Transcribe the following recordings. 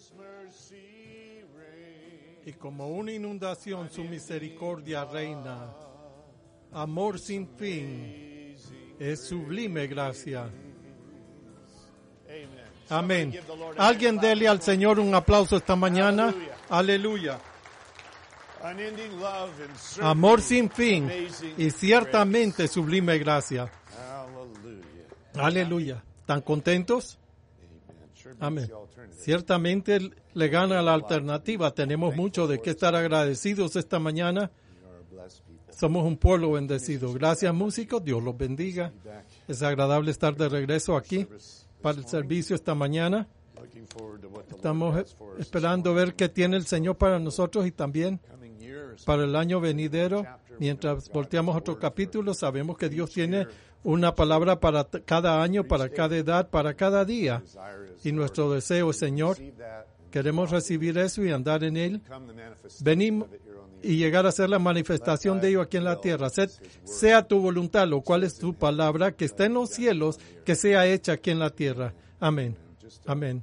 Y como una inundación su misericordia reina. Amor sin fin es sublime gracia. Amén. Alguien dele al Señor un aplauso esta mañana. Aleluya. Amor sin fin y ciertamente sublime gracia. Aleluya. ¿Están contentos? Amén. Ciertamente le gana la alternativa. Tenemos mucho de qué estar agradecidos esta mañana. Somos un pueblo bendecido. Gracias, músicos. Dios los bendiga. Es agradable estar de regreso aquí para el servicio esta mañana. Estamos esperando ver qué tiene el Señor para nosotros y también para el año venidero. Mientras volteamos otro capítulo, sabemos que Dios tiene una palabra para cada año, para cada edad, para cada día. Y nuestro deseo, Señor, queremos recibir eso y andar en Él. Venimos y llegar a ser la manifestación de ello aquí en la tierra. Sea tu voluntad, lo cual es tu palabra, que está en los cielos, que sea hecha aquí en la tierra. Amén. Amén.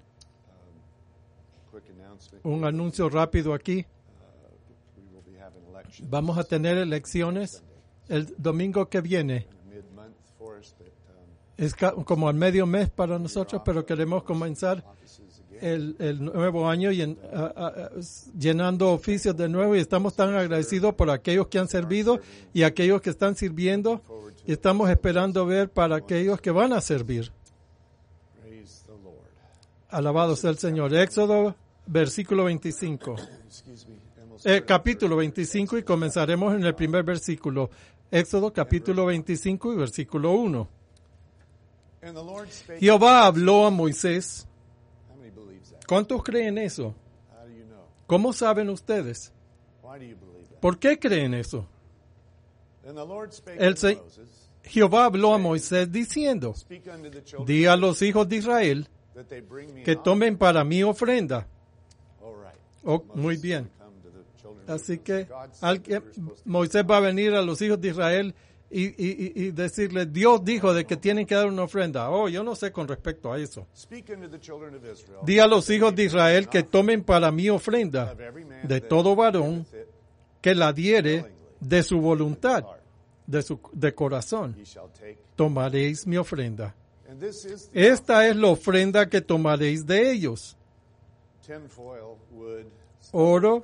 Un anuncio rápido aquí. Vamos a tener elecciones el domingo que viene. Es como al medio mes para nosotros, pero queremos comenzar el nuevo año y llenando oficios de nuevo, y estamos tan agradecidos por aquellos que han servido y aquellos que están sirviendo, y estamos esperando ver para aquellos que van a servir. Alabado sea el Señor. Éxodo, versículo 25. Capítulo 25, y comenzaremos en el primer versículo. Éxodo, capítulo 25 y versículo 1. Jehová habló a Moisés. ¿Cuántos creen eso? ¿Cómo saben ustedes? ¿Por qué creen eso? Jehová habló a Moisés diciendo: di a los hijos de Israel que tomen para mí ofrenda. Oh, muy bien. Así que Moisés va a venir a los hijos de Israel y decirle, Dios dijo de que tienen que dar una ofrenda. Oh, yo no sé con respecto a eso. Di a los hijos de Israel que tomen para mí ofrenda de todo varón que la diere de su voluntad, de corazón. Tomaréis mi ofrenda. Esta es la ofrenda que tomaréis de ellos: oro,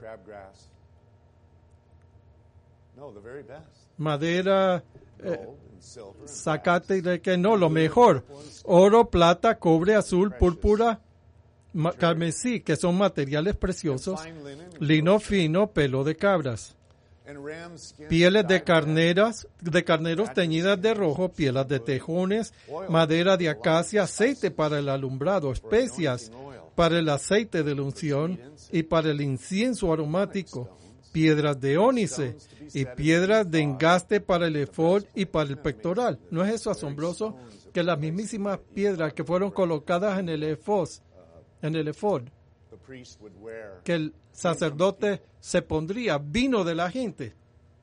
madera, zacate, de que no, lo mejor: oro, plata, cobre, azul, púrpura, carmesí, que son materiales preciosos, lino fino, pelo de cabras, pieles de carneros teñidas de rojo, pieles de tejones, madera de acacia, aceite para el alumbrado, especias para el aceite de la unción y para el incienso aromático, piedras de ónice y piedras de engaste para el efod y para el pectoral. ¿No es eso asombroso? Que las mismísimas piedras que fueron colocadas en el efod, que el sacerdote se pondría, vino de la gente.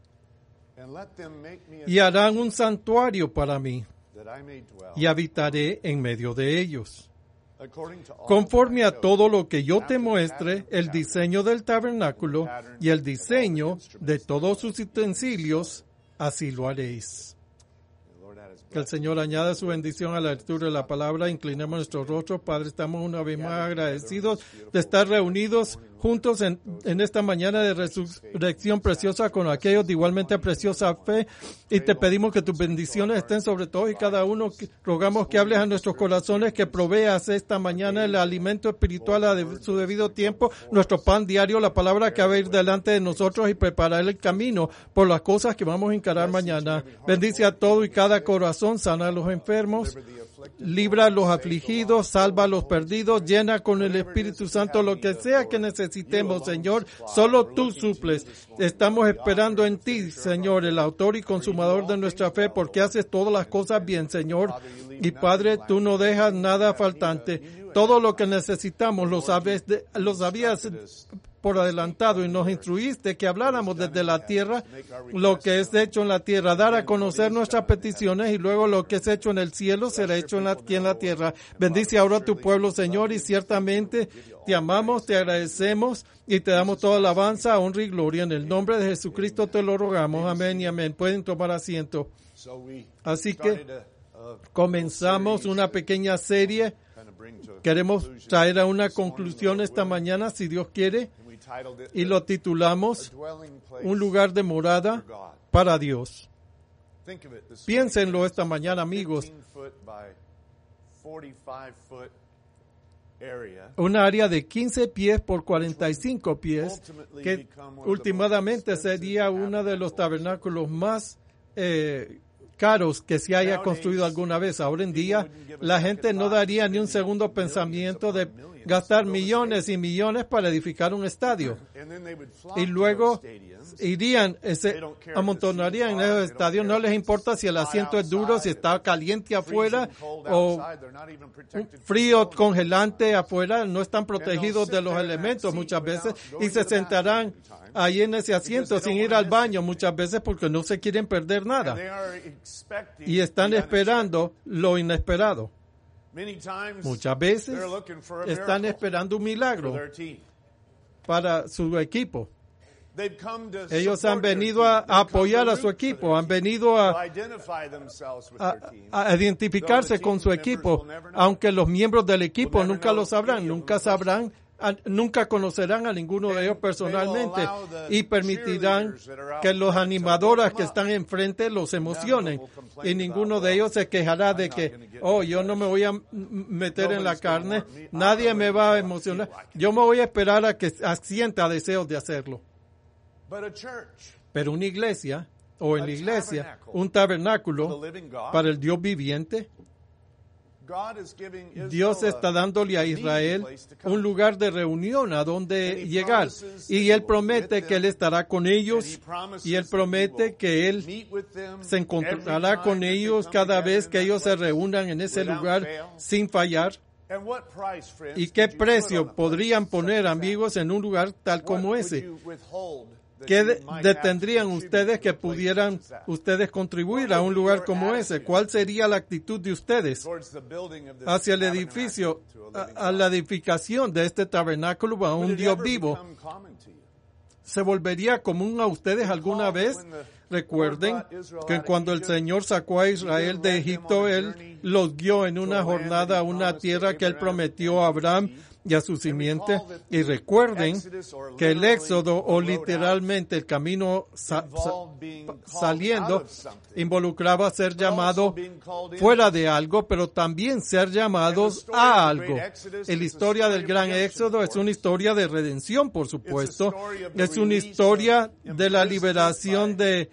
Y harán un santuario para mí, y habitaré en medio de ellos. Conforme a todo lo que yo te muestre, el diseño del tabernáculo y el diseño de todos sus utensilios, así lo haréis. Que el Señor añada su bendición a la lectura de la palabra. Inclinemos nuestros rostros. Padre, estamos una vez más agradecidos de estar reunidos juntos en esta mañana de resurrección preciosa con aquellos de igualmente preciosa fe, y te pedimos que tus bendiciones estén sobre todos y cada uno. Rogamos que hables a nuestros corazones, que proveas esta mañana el alimento espiritual a su debido tiempo, nuestro pan diario, la palabra que va a ir delante de nosotros y preparar el camino por las cosas que vamos a encarar mañana. Bendice a todo y cada corazón, sana a los enfermos, libra a los afligidos, salva a los perdidos, llena con el Espíritu Santo lo que sea que necesitemos, Señor. Solo tú suples. Estamos esperando en ti, Señor, el autor y consumador de nuestra fe, porque haces todas las cosas bien, Señor. Y Padre, tú no dejas nada faltante. Todo lo que necesitamos lo sabías por adelantado y nos instruiste que habláramos desde la tierra lo que es hecho en la tierra, dar a conocer nuestras peticiones y luego lo que es hecho en el cielo será hecho aquí en la tierra. Bendice ahora a tu pueblo, Señor, y ciertamente te amamos, te agradecemos y te damos toda alabanza, honra y gloria. En el nombre de Jesucristo te lo rogamos. Amén y amén. Pueden tomar asiento. Así que comenzamos una pequeña serie. Queremos traer a una conclusión esta mañana, si Dios quiere, y lo titulamos Un lugar de morada para Dios. Piénsenlo esta mañana, amigos. Un área de 15 pies por 45 pies, que últimamente sería uno de los tabernáculos más caros que se haya construido alguna vez. Ahora en día, la gente no daría ni un segundo pensamiento de gastar millones y millones para edificar un estadio. Y luego irían, amontonarían en esos estadios. No les importa si el asiento es duro, si está caliente afuera o frío, congelante afuera. No están protegidos de los elementos muchas veces y se sentarán ahí en ese asiento sin ir al baño muchas veces porque no se quieren perder nada. Y están esperando lo inesperado. Muchas veces están esperando un milagro para su equipo. Ellos han venido a apoyar a su equipo, han venido a identificarse con su equipo, aunque los miembros del equipo nunca lo sabrán, nunca conocerán a ninguno de ellos personalmente y permitirán que los animadores que están enfrente los emocionen y ninguno de ellos se quejará de que, yo no me voy a meter en la carne, nadie me va a emocionar, yo me voy a esperar a que sienta deseos de hacerlo. Pero una iglesia, o en la iglesia, un tabernáculo para el Dios viviente, Dios está dándole a Israel un lugar de reunión a donde llegar. Y Él promete que Él estará con ellos y Él promete que Él se encontrará con ellos cada vez que ellos se reúnan en ese lugar sin fallar. ¿Y qué precio podrían poner, amigos, en un lugar tal como ese? ¿Qué detendrían ustedes que pudieran ustedes contribuir a un lugar como ese? ¿Cuál sería la actitud de ustedes hacia el edificio, a la edificación de este tabernáculo a un Dios vivo? ¿Se volvería común a ustedes alguna vez? Recuerden que cuando el Señor sacó a Israel de Egipto, Él los guió en una jornada a una tierra que Él prometió a Abraham y a su simiente. Y recuerden que el éxodo, o literalmente el camino saliendo, involucraba ser llamado fuera de algo, pero también ser llamados a algo. La historia del gran éxodo es una historia de redención, por supuesto. Es una historia de la liberación del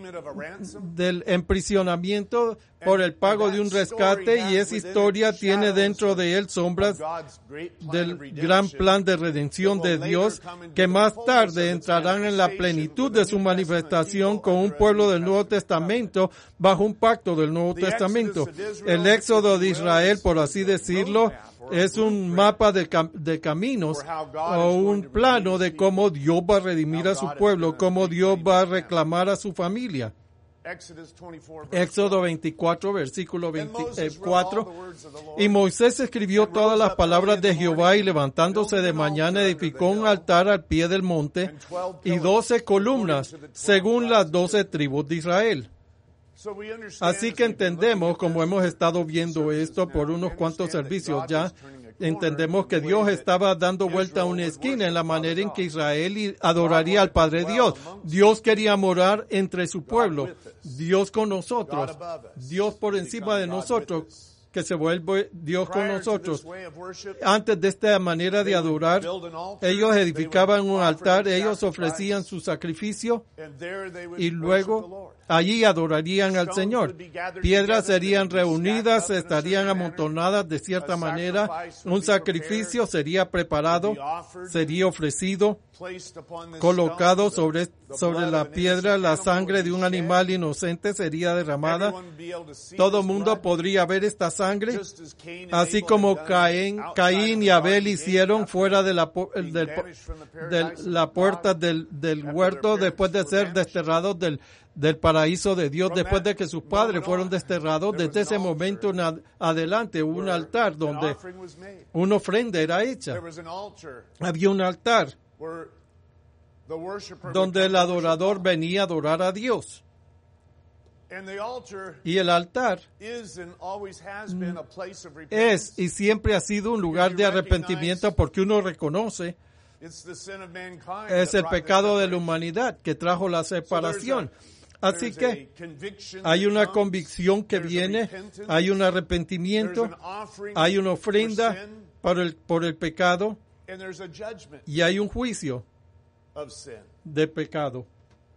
emprisionamiento por el pago de un rescate, y esa historia tiene dentro de él sombras del gran plan de redención de Dios, que más tarde entrarán en la plenitud de su manifestación con un pueblo del Nuevo Testamento bajo un pacto del Nuevo Testamento. El éxodo de Israel, por así decirlo, es un mapa de caminos o un plano de cómo Dios va a redimir a su pueblo, cómo Dios va a reclamar a su familia. Éxodo 24, versículo 24. Y Moisés escribió todas las palabras de Jehová, y levantándose de mañana edificó un altar al pie del monte y 12 columnas según las 12 tribus de Israel. Así que entendemos, como hemos estado viendo esto por unos cuantos servicios ya, entendemos que Dios estaba dando vuelta a una esquina en la manera en que Israel adoraría al Padre Dios. Dios quería morar entre su pueblo, Dios con nosotros, Dios por encima de nosotros, que se vuelve Dios con nosotros. Antes de esta manera de adorar, ellos edificaban un altar, ellos ofrecían su sacrificio y luego allí adorarían al Señor. Piedras serían reunidas, estarían amontonadas de cierta manera, un sacrificio sería preparado, sería ofrecido, colocado sobre la piedra, la sangre de un animal inocente sería derramada. Todo mundo podría ver esta sangre sangre, así como Caín y Abel hicieron fuera de la puerta del huerto después de ser desterrados del paraíso de Dios, después de que sus padres fueron desterrados. Desde ese momento en adelante hubo un altar donde una ofrenda era hecha. Había un altar donde el adorador venía a adorar a Dios. Y el altar es y siempre ha sido un lugar de arrepentimiento, porque uno reconoce es el pecado de la humanidad que trajo la separación. Así que hay una convicción que viene, hay un arrepentimiento, hay una ofrenda por el pecado y hay un juicio de pecado.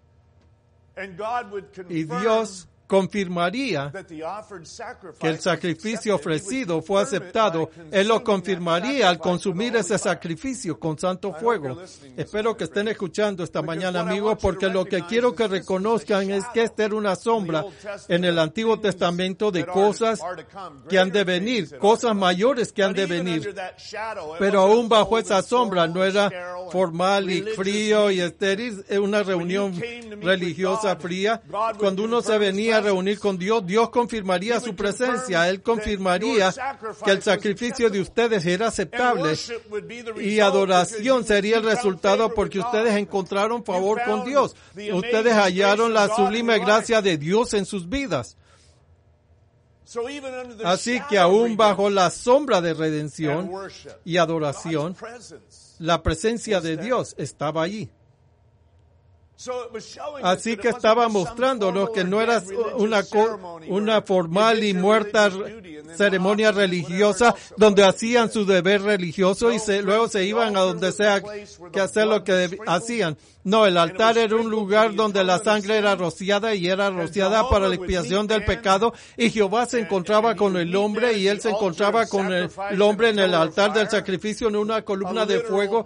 Y Dios confirmaría que el sacrificio ofrecido fue aceptado. Él lo confirmaría al consumir ese sacrificio con santo fuego. Espero que estén escuchando esta mañana, amigos, porque lo que quiero que reconozcan es que esta era una sombra en el Antiguo Testamento de cosas que han de venir, cosas mayores que han de venir. Pero aún bajo esa sombra no era formal y frío y estéril, una reunión religiosa fría. Cuando uno se venía a reunir con Dios, Dios confirmaría su presencia. Él confirmaría que el sacrificio de ustedes era aceptable y adoración sería el resultado, porque ustedes encontraron favor con Dios. Ustedes hallaron la sublime gracia de Dios en sus vidas. Así que aún bajo la sombra de redención y adoración, la presencia de Dios estaba allí. Así que estaba mostrándonos que no era una formal y muerta ceremonia religiosa donde hacían su deber religioso y luego se iban a donde sea que hacer lo que hacían. No, el altar era un lugar donde la sangre era rociada y era rociada para la expiación del pecado, y Jehová se encontraba con el hombre y él se encontraba con el hombre en el altar del sacrificio en una columna de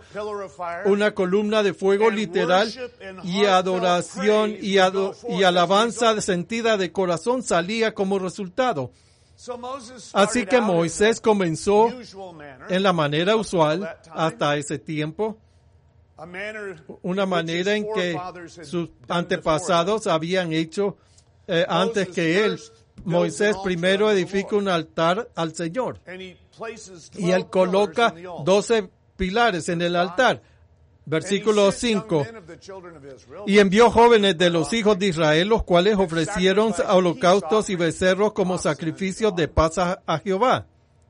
fuego literal, y adoración y alabanza sentida de corazón salía como resultado. Así que Moisés comenzó en la manera usual hasta ese tiempo, una manera en que sus antepasados habían hecho antes que él. Moisés primero edifica un altar al Señor y él coloca 12 pilares en el altar. Versículo 5. Y envió jóvenes de los hijos de Israel, los cuales ofrecieron holocaustos y becerros como sacrificios de paz a Jehová,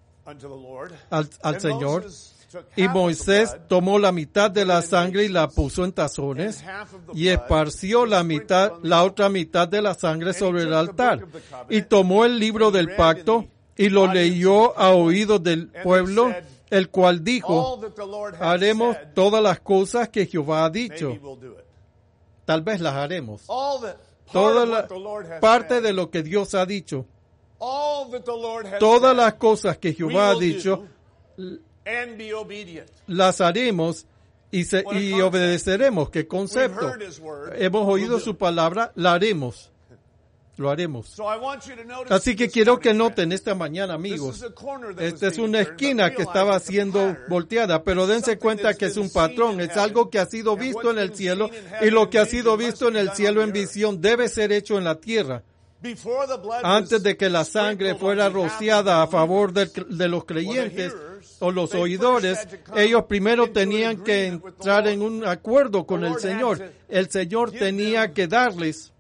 al Señor. Y Moisés tomó la mitad de la sangre y la puso en tazones y esparció la otra mitad de la sangre sobre el altar. Y tomó el libro del pacto y lo leyó a oídos del pueblo, el cual dijo: haremos todas las cosas que Jehová ha dicho. Tal vez las haremos. Toda la parte de lo que Dios ha dicho. Todas las cosas que Jehová ha dicho, las haremos y obedeceremos. ¿Qué concepto? Hemos oído su palabra, la haremos. Lo haremos. Así que quiero que noten esta mañana, amigos, esta es una esquina que estaba siendo volteada, pero dense cuenta que es un patrón, es algo que ha sido visto en el cielo, y lo que ha sido visto en el cielo en visión debe ser hecho en la tierra. Antes de que la sangre fuera rociada a favor de los creyentes o los oidores, ellos primero tenían que entrar en un acuerdo con el Señor. El Señor tenía que darles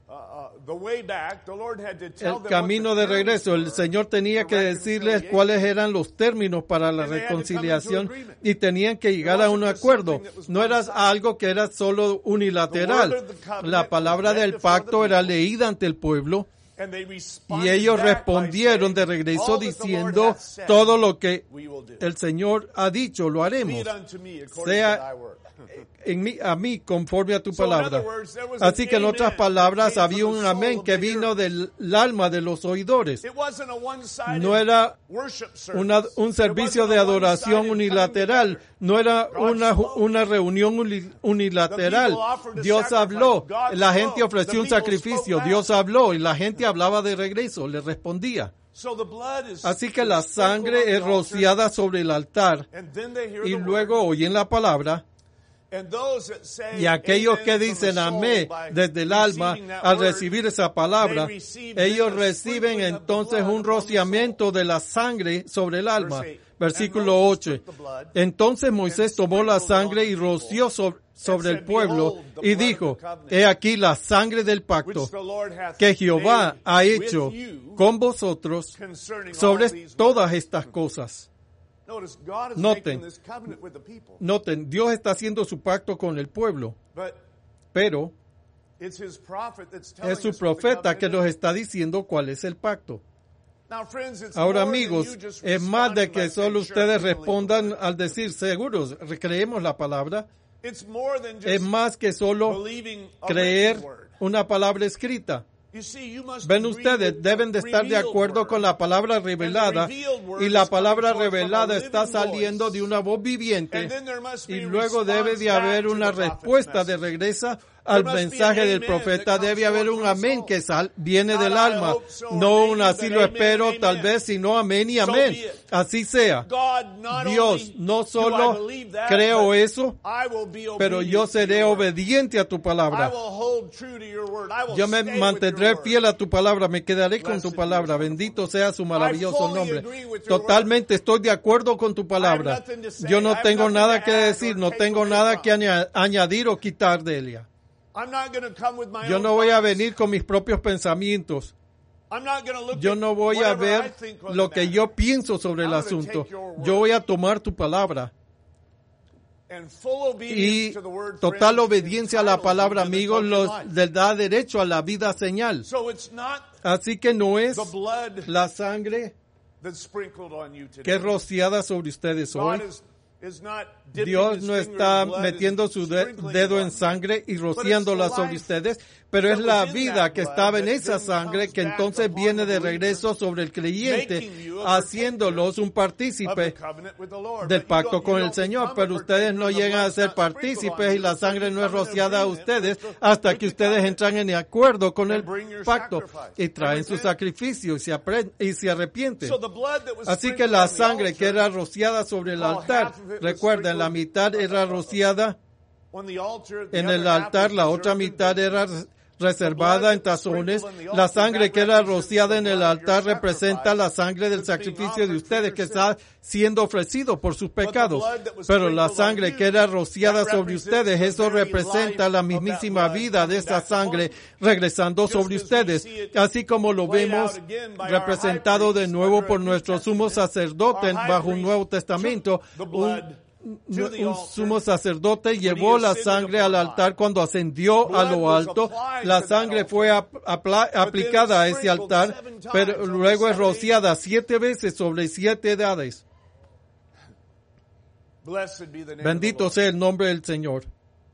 el camino de regreso. El Señor tenía que decirles cuáles eran los términos para la reconciliación y tenían que llegar a un acuerdo. No era algo que era solo unilateral. La palabra del pacto era leída ante el pueblo y ellos respondieron de regreso diciendo: todo lo que el Señor ha dicho lo haremos, sea a mí conforme a tu palabra. Así que en otras palabras, había un amén que vino del alma de los oidores. No era un servicio de adoración unilateral, no era una reunión unilateral. Dios habló, la gente ofreció un sacrificio, Dios habló y la gente hablaba de regreso, le respondía. Así que la sangre es rociada sobre el altar y luego oyen la palabra. Y aquellos que dicen amén desde el alma al recibir esa palabra, ellos reciben entonces un rociamiento de la sangre sobre el alma. Versículo 8. Entonces Moisés tomó la sangre y roció sobre el pueblo y dijo, he aquí la sangre del pacto que Jehová ha hecho con vosotros sobre todas estas cosas. Noten, Dios está haciendo su pacto con el pueblo, pero es su profeta que nos está diciendo cuál es el pacto. Ahora, amigos, es más de que solo ustedes respondan al decir seguros, creemos la palabra. Es más que solo creer una palabra escrita. Ven ustedes, deben de estar de acuerdo con la palabra revelada, y la palabra revelada está saliendo de una voz viviente, y luego debe de haber una respuesta de regreso al mensaje del profeta. Debe haber un amén que viene del alma, no un así lo espero, tal vez, sino amén y amén. Así sea. Dios, no solo creo eso, pero yo seré obediente a tu palabra. Yo me mantendré fiel a tu palabra, me quedaré con tu palabra. Bendito sea su maravilloso nombre. Totalmente estoy de acuerdo con tu palabra. Yo no tengo nada que decir, no tengo nada que añadir o quitar de ella. Yo no voy a venir con mis propios pensamientos. Yo no voy a ver lo que yo pienso sobre el asunto. Yo voy a tomar tu palabra. Y total obediencia a la palabra, amigos, les da derecho a la vida señal. Así que no es la sangre que es rociada sobre ustedes hoy. Dios no está metiendo su dedo en sangre y rociándola sobre ustedes, pero es la vida que estaba en esa sangre que entonces viene de regreso sobre el creyente, haciéndolos un partícipe del pacto con el Señor. Pero ustedes no llegan a ser partícipes y la sangre no es rociada a ustedes hasta que ustedes entran en acuerdo con el pacto y traen su sacrificio y se arrepienten. Así que la sangre que era rociada sobre el altar, recuerden, la mitad era rociada en el altar, la otra mitad era reservada en tazones. La sangre que era rociada en el altar representa la sangre del sacrificio de ustedes que está siendo ofrecido por sus pecados. Pero la sangre que era rociada sobre ustedes, eso representa la mismísima vida de esa sangre regresando sobre ustedes, así como lo vemos representado de nuevo por nuestro sumo sacerdote bajo un Nuevo Testamento. Un sumo sacerdote llevó la sangre al altar cuando ascendió a lo alto. La sangre fue aplicada a ese altar, pero luego es rociada 7 veces sobre 7 edades. Bendito sea el nombre del Señor.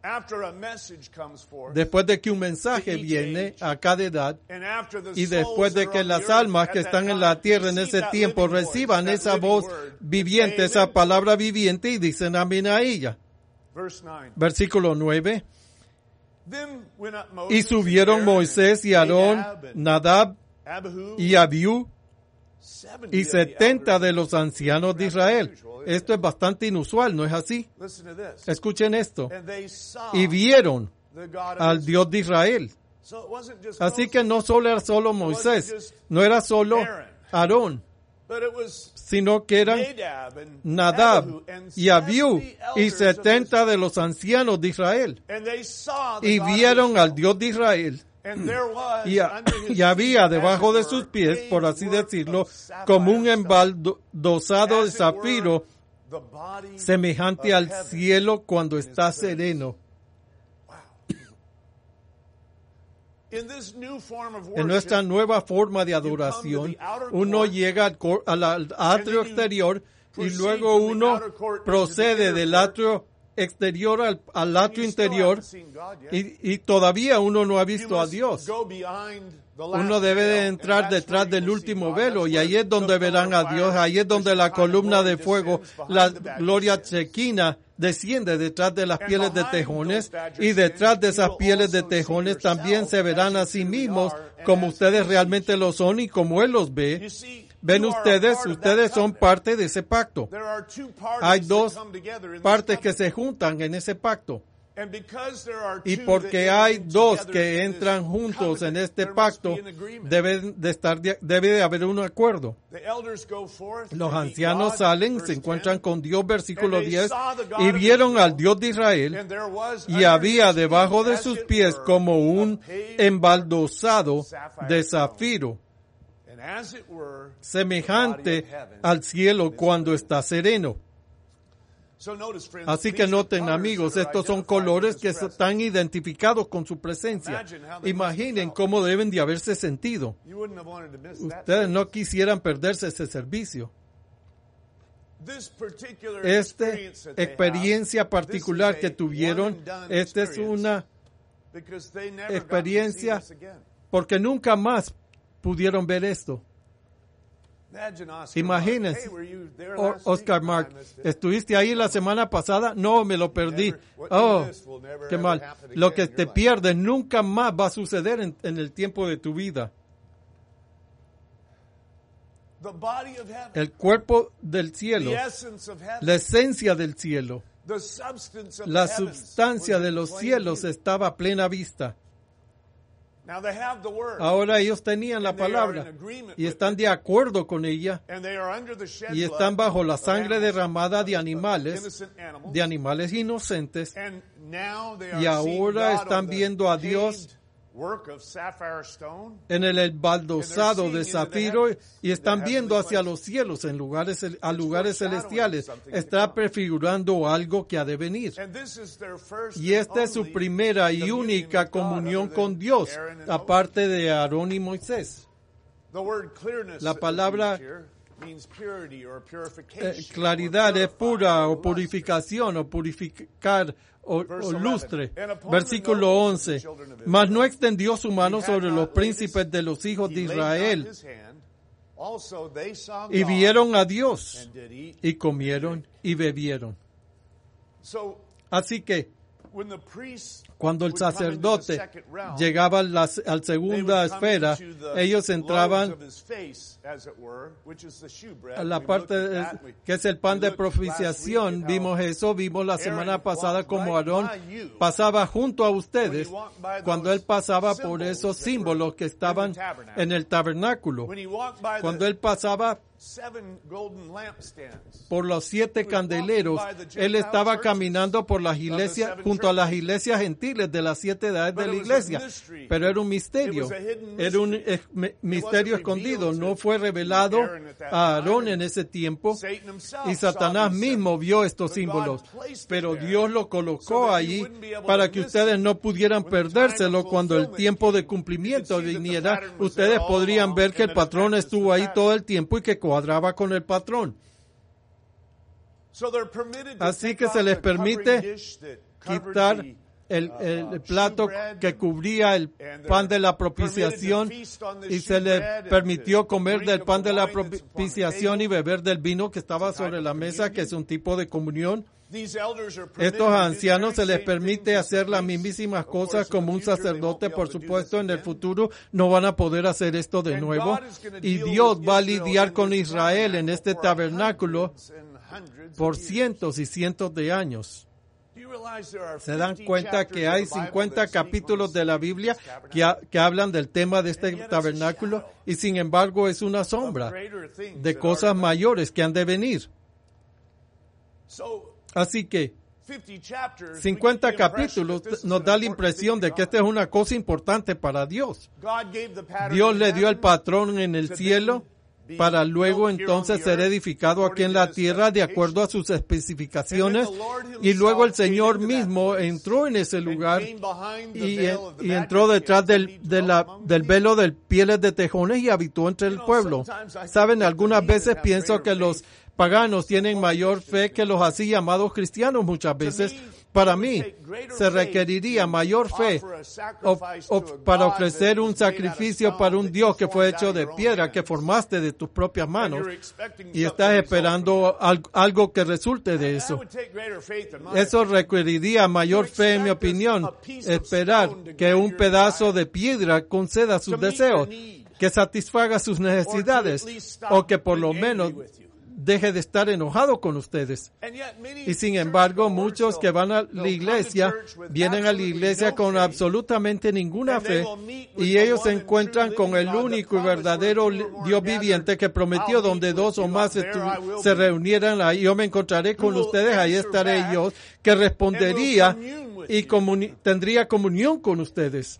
Después de que un mensaje viene a cada edad y después de que las almas que están en la tierra en ese tiempo reciban esa voz viviente, esa palabra viviente y dicen amén a ella. Versículo 9. Y subieron Moisés y Aarón, Nadab y Abiú y 70 de los ancianos de Israel. Esto es bastante inusual, ¿no es así? Escuchen esto. Y vieron al Dios de Israel. Así que no solo era solo Moisés, no era solo Aarón, sino que eran Nadab y Abiú y 70 de los ancianos de Israel. Y vieron al Dios de Israel. Y había debajo de sus pies, por así decirlo, como un embaldosado de zafiro, semejante al cielo cuando está sereno. En nuestra nueva forma de adoración, uno llega al atrio exterior y luego uno procede del atrio exterior al atrio interior y todavía uno no ha visto a Dios. Uno debe de entrar detrás del último velo y ahí es donde verán a Dios, ahí es donde la columna de fuego, la gloria chequina, desciende detrás de las pieles de tejones y detrás de esas pieles de tejones también se verán a sí mismos como ustedes realmente lo son y como Él los ve. Ven ustedes son parte de ese pacto. Hay dos partes que se juntan en ese pacto. Y porque hay dos que entran juntos en este pacto, debe de haber un acuerdo. Los ancianos salen, se encuentran con Dios, versículo 10, y vieron al Dios de Israel, y había debajo de sus pies como un embaldosado de zafiro, semejante al cielo cuando está sereno. Así que noten, amigos, estos son colores que están identificados con su presencia. Imaginen cómo deben de haberse sentido. Ustedes no quisieran perderse ese servicio. Esta experiencia particular que tuvieron, esta es una experiencia porque nunca más pudieron ver esto. Imagínense, Oscar Mark, ¿estuviste ahí la semana pasada? No, me lo perdí. Oh, qué mal. Lo que te pierdes nunca más va a suceder en el tiempo de tu vida. El cuerpo del cielo, la esencia del cielo, la substancia de los cielos estaba a plena vista. Ahora ellos tenían la palabra y están de acuerdo con ella y están bajo la sangre derramada de animales inocentes, y ahora están viendo a Dios en el embaldosado de zafiro y están viendo hacia los cielos a lugares celestiales. Está prefigurando algo que ha de venir. Y esta es su primera y única comunión con Dios, aparte de Aarón y Moisés. La palabra claridad es pura o purificación o purificar o lustre. Versículo 11. Mas no extendió su mano sobre los príncipes de los hijos de Israel, y vieron a Dios, y comieron y bebieron. Así que cuando el sacerdote llegaba a segunda esfera, ellos entraban a la parte que es el pan de propiciación. Vimos eso, vimos la semana pasada como Aarón pasaba junto a ustedes cuando él pasaba por esos símbolos que estaban en el tabernáculo. Cuando él pasaba por los 7 candeleros, él estaba caminando por las iglesias, junto a las iglesias gentiles de las 7 edades de la iglesia, pero era un misterio escondido, no fue revelado a Aarón en ese tiempo, y Satanás mismo vio estos símbolos, pero Dios lo colocó allí para que ustedes no pudieran perdérselo. Cuando el tiempo de cumplimiento viniera, ustedes podrían ver que el patrón estuvo ahí todo el tiempo y que cuadraba con el patrón. Así que se les permite quitar el plato que cubría el pan de la propiciación, y se les permitió comer del pan de la propiciación y beber del vino que estaba sobre la mesa, que es un tipo de comunión. Estos ancianos se les permite hacer las mismísimas cosas como un sacerdote. Por supuesto, en el futuro no van a poder hacer esto de nuevo. Y Dios va a lidiar con Israel en este tabernáculo por cientos y cientos de años. ¿Se dan cuenta que hay 50 capítulos de la Biblia que hablan del tema de este tabernáculo? Y sin embargo es una sombra de cosas mayores que han de venir. Así que 50 capítulos nos da la impresión de que esta es una cosa importante para Dios. Dios le dio el patrón en el cielo para luego entonces ser edificado aquí en la tierra de acuerdo a sus especificaciones, y luego el Señor mismo entró en ese lugar y entró detrás del velo de pieles de tejones y habitó entre el pueblo. Saben, algunas veces pienso que los paganos tienen mayor fe que los así llamados cristianos muchas veces. Para mí, se requeriría mayor fe para ofrecer un sacrificio para un Dios que fue hecho de piedra, que formaste de tus propias manos, y estás esperando algo que resulte de eso. Eso requeriría mayor fe, en mi opinión, esperar que un pedazo de piedra conceda sus deseos. que satisfaga sus necesidades o que por lo menos deje de estar enojado con ustedes. Y sin embargo, muchos que van a la iglesia, vienen a la iglesia con absolutamente ninguna fe, y ellos se encuentran con el único y verdadero Dios viviente que prometió: donde dos o más se reunieran, ahí yo me encontraré con ustedes, ahí estaré yo, que respondería y tendría comunión con ustedes.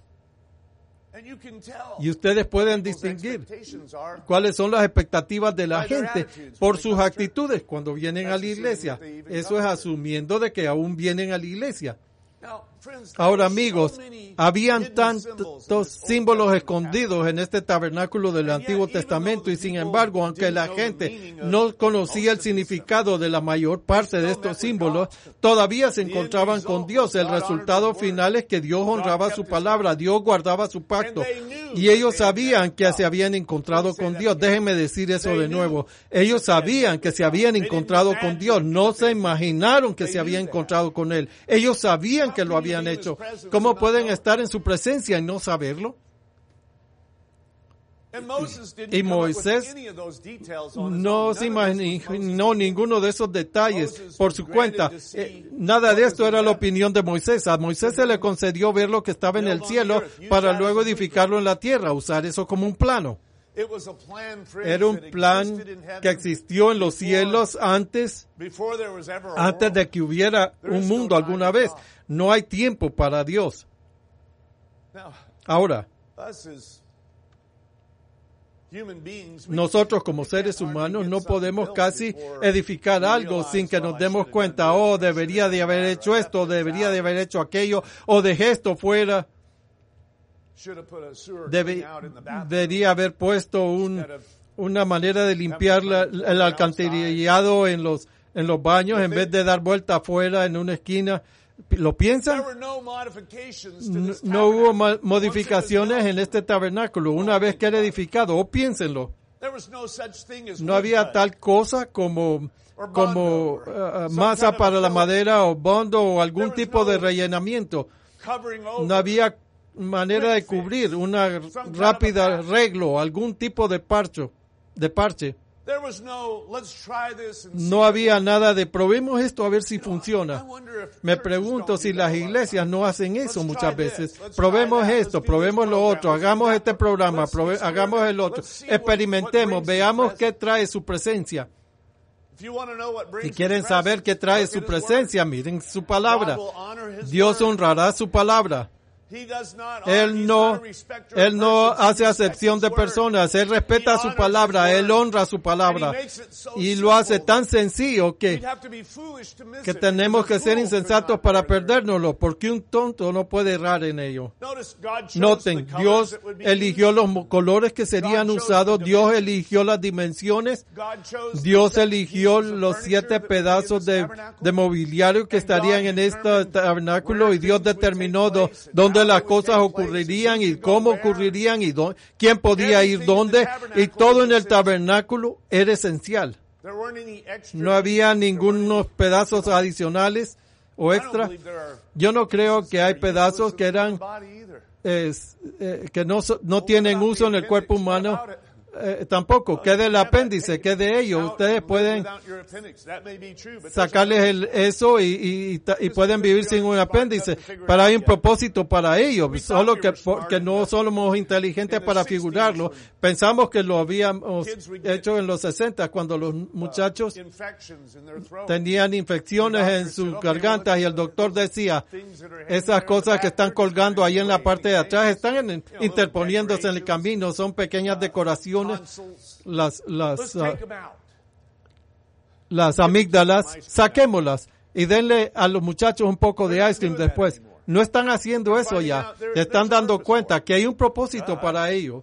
Y ustedes pueden distinguir cuáles son las expectativas de la gente por sus actitudes cuando vienen a la iglesia. Eso es asumiendo de que aún vienen a la iglesia. Ahora, amigos, habían tantos símbolos escondidos en este tabernáculo del Antiguo Testamento, y sin embargo, aunque la gente no conocía el significado de la mayor parte de estos símbolos, todavía se encontraban con Dios. El resultado final es que Dios honraba su palabra, Dios guardaba su pacto, y ellos sabían que se habían encontrado con Dios. Déjenme decir eso de nuevo. Ellos sabían que se habían encontrado con Dios, no se imaginaron que se habían encontrado con Él. Ellos sabían que lo habían hecho. ¿Cómo pueden estar en su presencia y no saberlo? Y Moisés no se imaginó ninguno de esos detalles por su cuenta. Nada de esto era la opinión de Moisés. A Moisés se le concedió ver lo que estaba en el cielo para luego edificarlo en la tierra, usar eso como un plano. Era un plan que existió en los cielos antes de que hubiera un mundo alguna vez. No hay tiempo para Dios. Ahora, nosotros como seres humanos no podemos casi edificar algo sin que nos demos cuenta: oh, debería de haber hecho esto, debería de haber hecho aquello, o dejé esto fuera. Debería haber puesto una manera de limpiar el alcantarillado en los baños en vez de dar vuelta afuera en una esquina. ¿Lo piensan? No hubo modificaciones en este tabernáculo una vez que era edificado. O piénsenlo. No había tal cosa como masa para la madera o bondo o algún tipo de rellenamiento. No había manera de cubrir, una rápida arreglo, algún tipo de parche. No había nada de probemos esto a ver si funciona. Me pregunto si las iglesias no hacen eso muchas veces. Probemos esto, probemos lo otro, hagamos este programa, hagamos el otro, experimentemos, veamos qué trae su presencia. Si quieren saber qué trae su presencia, miren su palabra. Dios honrará su palabra. Él no hace acepción de personas. Él respeta su palabra. Él honra su palabra. Y lo hace tan sencillo que tenemos que ser insensatos para perdérnoslo, porque un tonto no puede errar en ello. Noten, Dios eligió los colores que serían usados. Dios eligió las dimensiones. Dios eligió los 7 pedazos de mobiliario que estarían en este tabernáculo, y Dios determinó dónde las cosas ocurrirían y cómo ocurrirían y quién podía ir dónde, y todo en el tabernáculo era esencial. No había ningunos pedazos adicionales o extra. Yo no creo que hay pedazos que eran que no tienen uso en el cuerpo humano. Tampoco, ¿qué del apéndice? ¿Qué de ellos? Ustedes pueden sacarles eso y pueden vivir sin un apéndice, pero hay un propósito para ellos, solo que no somos inteligentes para figurarlo. Pensamos que lo habíamos hecho en los 60, cuando los muchachos tenían infecciones en sus gargantas y el doctor decía: esas cosas que están colgando ahí en la parte de atrás están interponiéndose en el camino, son pequeñas decoraciones. Las amígdalas, saquémoslas y denle a los muchachos un poco de ice cream después. No están haciendo eso ya. Se están dando cuenta que hay un propósito para ello.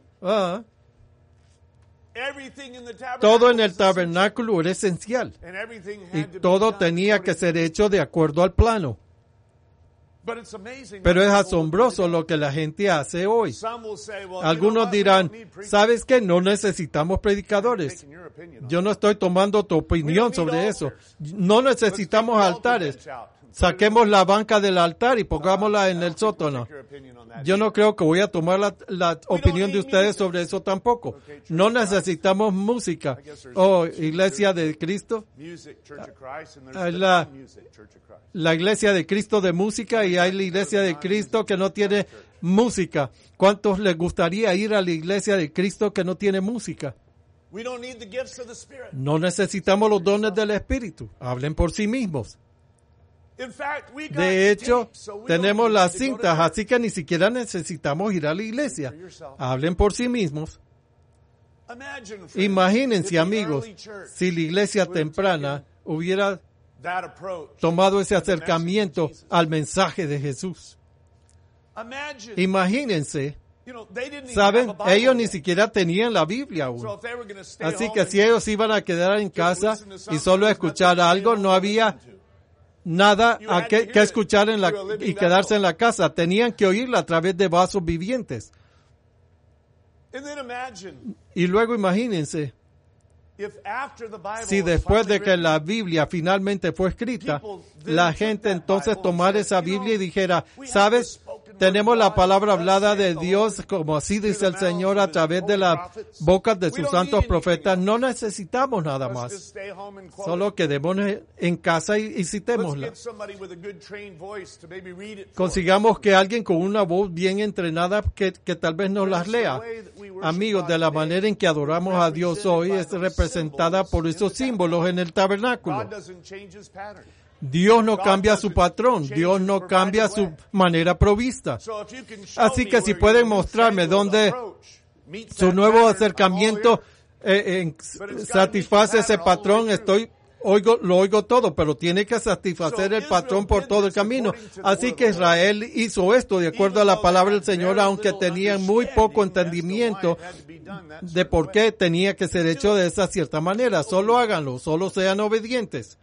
Todo en el tabernáculo era esencial y todo tenía que ser hecho de acuerdo al plano. Pero es asombroso lo que la gente hace hoy. Algunos dirán: ¿sabes qué? No necesitamos predicadores. Yo no estoy tomando tu opinión sobre eso. No necesitamos altares. saquemos la banca del altar y pongámosla en el sótano. Yo no creo que voy a tomar la opinión de ustedes sobre eso tampoco. No necesitamos música. Iglesia de Cristo. La Iglesia de Cristo de música y hay la Iglesia de Cristo que no tiene música. ¿Cuántos les gustaría ir a la Iglesia de Cristo que no tiene música? No necesitamos los dones del Espíritu. Hablen por sí mismos. De hecho, tenemos las cintas, así que ni siquiera necesitamos ir a la iglesia. Hablen por sí mismos. Imagínense, amigos, si la iglesia temprana hubiera tomado ese acercamiento al mensaje de Jesús. Imagínense. ¿Saben? Ellos ni siquiera tenían la Biblia aún. Así que si ellos iban a quedar en casa y solo escuchar algo, no había nada que escuchar y quedarse en la casa. Tenían que oírla a través de vasos vivientes. Y luego imagínense, si después de que la Biblia finalmente fue escrita, la gente entonces tomara esa Biblia y dijera, ¿sabes? Tenemos la palabra hablada de Dios, como así dice el Señor a través de las bocas de sus santos profetas. No necesitamos nada más. Solo quedémonos en casa y citémosla. Consigamos que alguien con una voz bien entrenada que tal vez nos las lea. Amigos, de la manera en que adoramos a Dios hoy es representada por esos símbolos en el tabernáculo. Dios no cambia su patrón, Dios no cambia su manera provista. Así que si pueden mostrarme dónde su nuevo acercamiento satisface ese patrón, lo oigo todo, pero tiene que satisfacer el patrón por todo el camino. Así que Israel hizo esto de acuerdo a la palabra del Señor, aunque tenían muy poco entendimiento de por qué tenía que ser hecho de esa cierta manera. Solo háganlo, solo sean obedientes.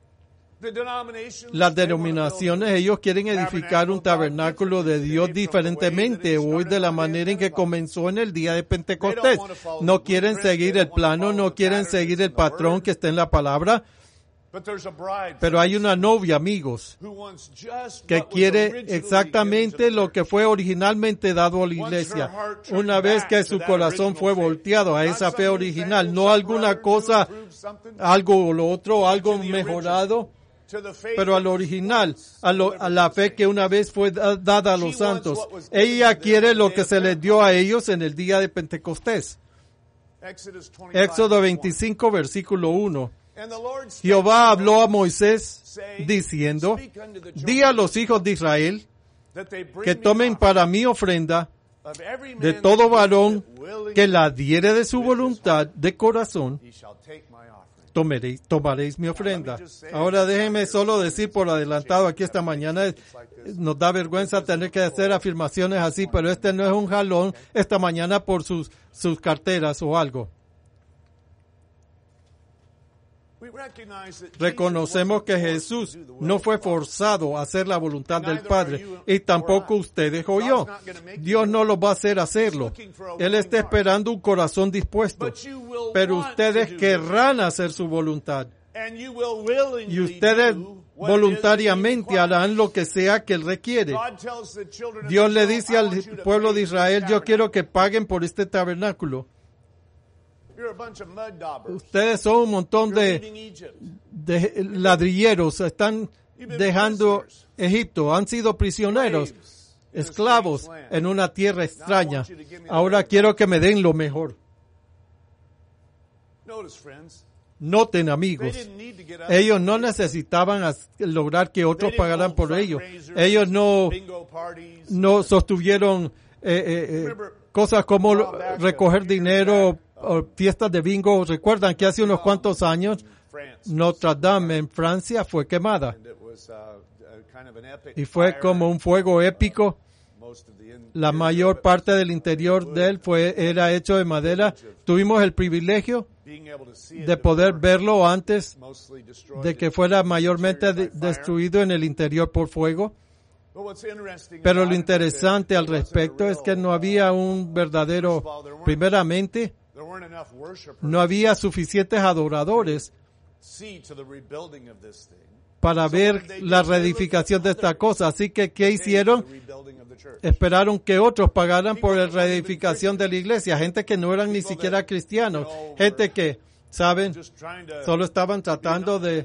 Las denominaciones, ellos quieren edificar un tabernáculo de Dios diferentemente hoy de la manera en que comenzó en el día de Pentecostés. No quieren seguir el plano, no quieren seguir el patrón que está en la palabra. Pero hay una novia, amigos, que quiere exactamente lo que fue originalmente dado a la iglesia. Una vez que su corazón fue volteado a esa fe original, no alguna cosa, algo o lo otro, algo mejorado, pero al original, a la fe que una vez fue dada a los santos. Ella quiere lo que se les dio a ellos en el día de Pentecostés. Éxodo 25, versículo 1. Jehová habló a Moisés diciendo, di a los hijos de Israel que tomen para mí ofrenda de todo varón que la diere de su voluntad de corazón. Tomaréis mi ofrenda. Ahora déjenme solo decir por adelantado aquí esta mañana, nos da vergüenza tener que hacer afirmaciones así, pero este no es un jalón esta mañana por sus carteras o algo. Reconocemos que Jesús no fue forzado a hacer la voluntad del Padre y tampoco ustedes o yo. Dios no los va a hacer hacerlo. Él está esperando un corazón dispuesto, pero ustedes querrán hacer su voluntad. Y ustedes voluntariamente harán lo que sea que Él requiere. Dios le dice al pueblo de Israel, yo quiero que paguen por este tabernáculo. Ustedes son un montón de ladrilleros, están dejando Egipto, han sido prisioneros, esclavos en una tierra extraña. Ahora quiero que me den lo mejor. Noten, amigos, ellos no necesitaban lograr que otros pagaran por ellos. Ellos no sostuvieron cosas como recoger dinero o fiestas de bingo. Recuerdan que hace unos cuantos años Notre Dame en Francia fue quemada y fue como un fuego épico. La mayor parte del interior de él era hecho de madera. Tuvimos el privilegio de poder verlo antes de que fuera mayormente destruido en el interior por fuego. Pero lo interesante al respecto es que no había un verdadero, primeramente, no había suficientes adoradores para ver la reedificación de esta cosa. Así que, ¿qué hicieron? Esperaron que otros pagaran por la reedificación de la iglesia. Gente que no eran ni siquiera cristianos. Gente que, ¿saben? Solo estaban tratando de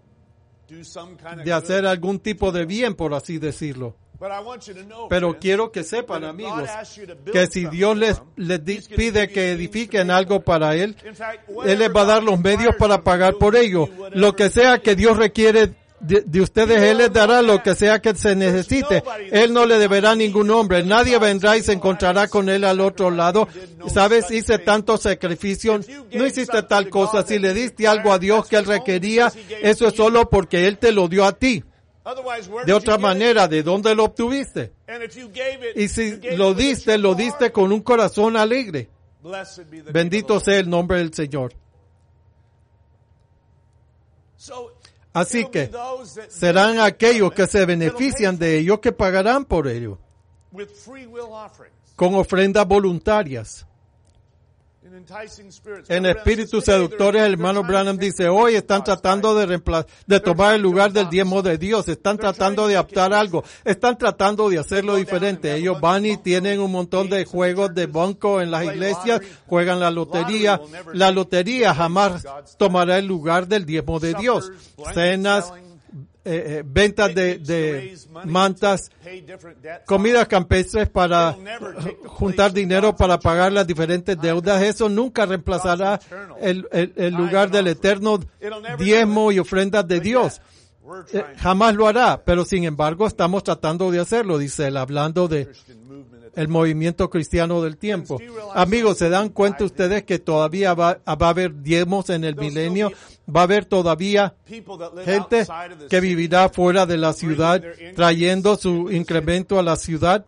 hacer algún tipo de bien, por así decirlo. Pero quiero que sepan, amigos, que si Dios les pide que edifiquen algo para Él, Él les va a dar los medios para pagar por ello. Lo que sea que Dios requiere de ustedes, Él les dará lo que sea que se necesite. Él no le deberá ningún hombre. Nadie vendrá y se encontrará con Él al otro lado. ¿Sabes? Hice tanto sacrificio. No hiciste tal cosa. Si le diste algo a Dios que Él requería, eso es solo porque Él te lo dio a ti. De otra manera, ¿de dónde lo obtuviste? Y si lo diste con un corazón alegre. Bendito sea el nombre del Señor. Así que serán aquellos que se benefician de ello que pagarán por ello, con ofrendas voluntarias. En espíritus seductores, el hermano Branham dice, hoy están tratando de tomar el lugar del diezmo de Dios, están tratando de adaptar algo, están tratando de hacerlo diferente. Ellos van y tienen un montón de juegos de banco en las iglesias, juegan la lotería. La lotería jamás tomará el lugar del diezmo de Dios. Cenas, ventas de mantas, comidas campestres para juntar dinero para pagar las diferentes deudas. Eso nunca reemplazará el lugar del eterno diezmo y ofrendas de Dios. Jamás lo hará, pero sin embargo estamos tratando de hacerlo, dice él, hablando de el movimiento cristiano del tiempo. Amigos, ¿se dan cuenta ustedes que todavía va a haber diezmos en el milenio? Va a haber todavía gente que vivirá fuera de la ciudad, trayendo su incremento a la ciudad.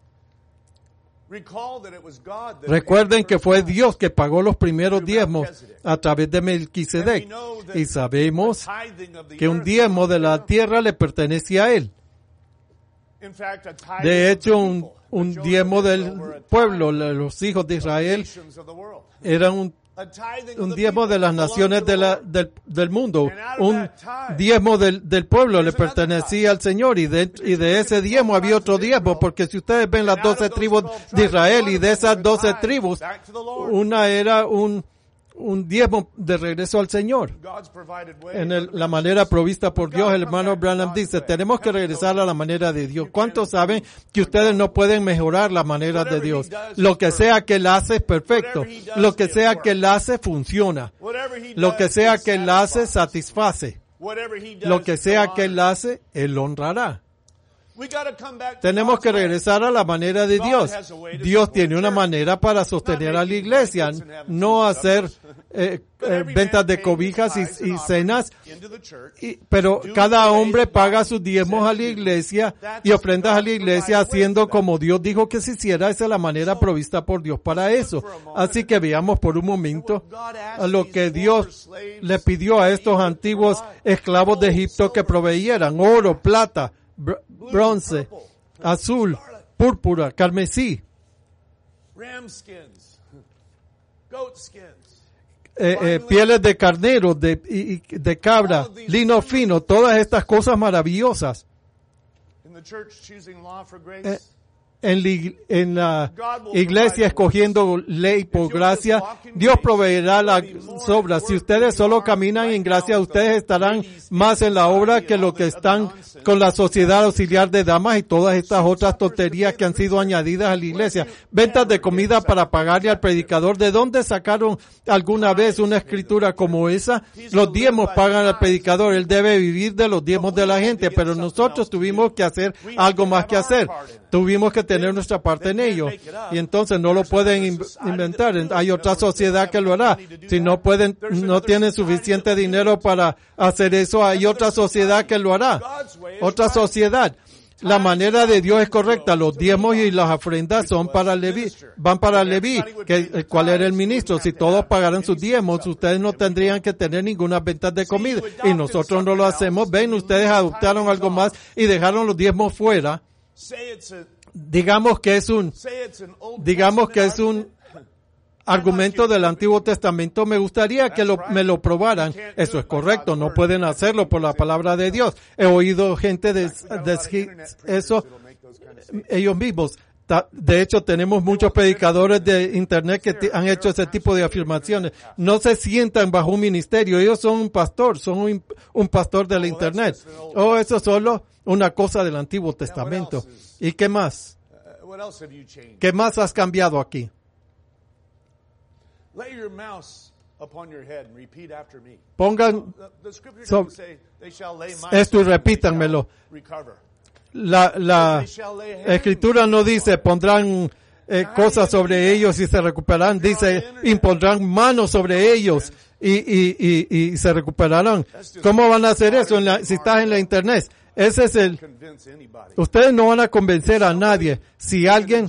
Recuerden que fue Dios que pagó los primeros diezmos a través de Melquisedec. Y sabemos que un diezmo de la tierra le pertenece a él. De hecho, un diezmo del pueblo, los hijos de Israel, eran un diezmo de las naciones del mundo. Un diezmo del pueblo le pertenecía al Señor, y de ese diezmo había otro diezmo, porque si ustedes ven las 12 tribus de Israel, y de esas 12 tribus, una era un diezmo de regreso al Señor. En la manera provista por Dios, el hermano Branham dice, tenemos que regresar a la manera de Dios. ¿Cuántos saben que ustedes no pueden mejorar la manera de Dios? Lo que sea que Él hace es perfecto. Lo que sea que Él hace funciona. Lo que sea que Él hace satisface. Lo que sea que Él hace, Él honrará. Tenemos que regresar a la manera de Dios. Dios tiene una manera para sostener a la iglesia, no hacer ventas de cobijas y cenas, pero cada hombre paga sus diezmos a la iglesia y ofrendas a la iglesia, haciendo como Dios dijo que se hiciera. Esa es la manera provista por Dios para eso. Así que veamos por un momento a lo que Dios le pidió a estos antiguos esclavos de Egipto que proveyeran: oro, plata, bronce, azul, púrpura, carmesí, pieles de carnero, de cabra, lino fino, todas estas cosas maravillosas. En la iglesia, escogiendo ley por gracia, Dios proveerá las obras. Si ustedes solo caminan en gracia, ustedes estarán más en la obra que lo que están con la sociedad auxiliar de damas y todas estas otras tonterías que han sido añadidas a la iglesia. Ventas de comida para pagarle al predicador. ¿De dónde sacaron alguna vez una escritura como esa? Los diezmos pagan al predicador. Él debe vivir de los diezmos de la gente, pero nosotros tuvimos que hacer algo más que hacer. Tuvimos que tener nuestra parte en ello. Y entonces no lo pueden inventar. Hay otra sociedad que lo hará. Si no tienen suficiente dinero para hacer eso, hay otra sociedad que lo hará. Otra sociedad. La manera de Dios es correcta. Los diezmos y las ofrendas son para Leví, van para Leví, el cual era el ministro. Si todos pagaran sus diezmos, ustedes no tendrían que tener ninguna ventas de comida. Y nosotros no lo hacemos. Ven, ustedes adoptaron algo más y dejaron los diezmos fuera. Digamos que es un argumentos del Antiguo Testamento, me gustaría que me lo probaran. Eso es correcto, no pueden hacerlo por la palabra de Dios. He oído gente decir eso ellos mismos. De hecho, tenemos muchos predicadores de Internet que han hecho ese tipo de afirmaciones. No se sientan bajo un ministerio. Ellos son un pastor, son un pastor del Internet. Eso es solo una cosa del Antiguo Testamento. ¿Y qué más? ¿Qué más has cambiado aquí? Pongan esto y repítanmelo. La Escritura no dice pondrán cosas sobre ellos y se recuperarán. Dice impondrán manos sobre ellos y se recuperarán. ¿Cómo van a hacer eso si estás en la Internet? Ese es ustedes no van a convencer a nadie. Si alguien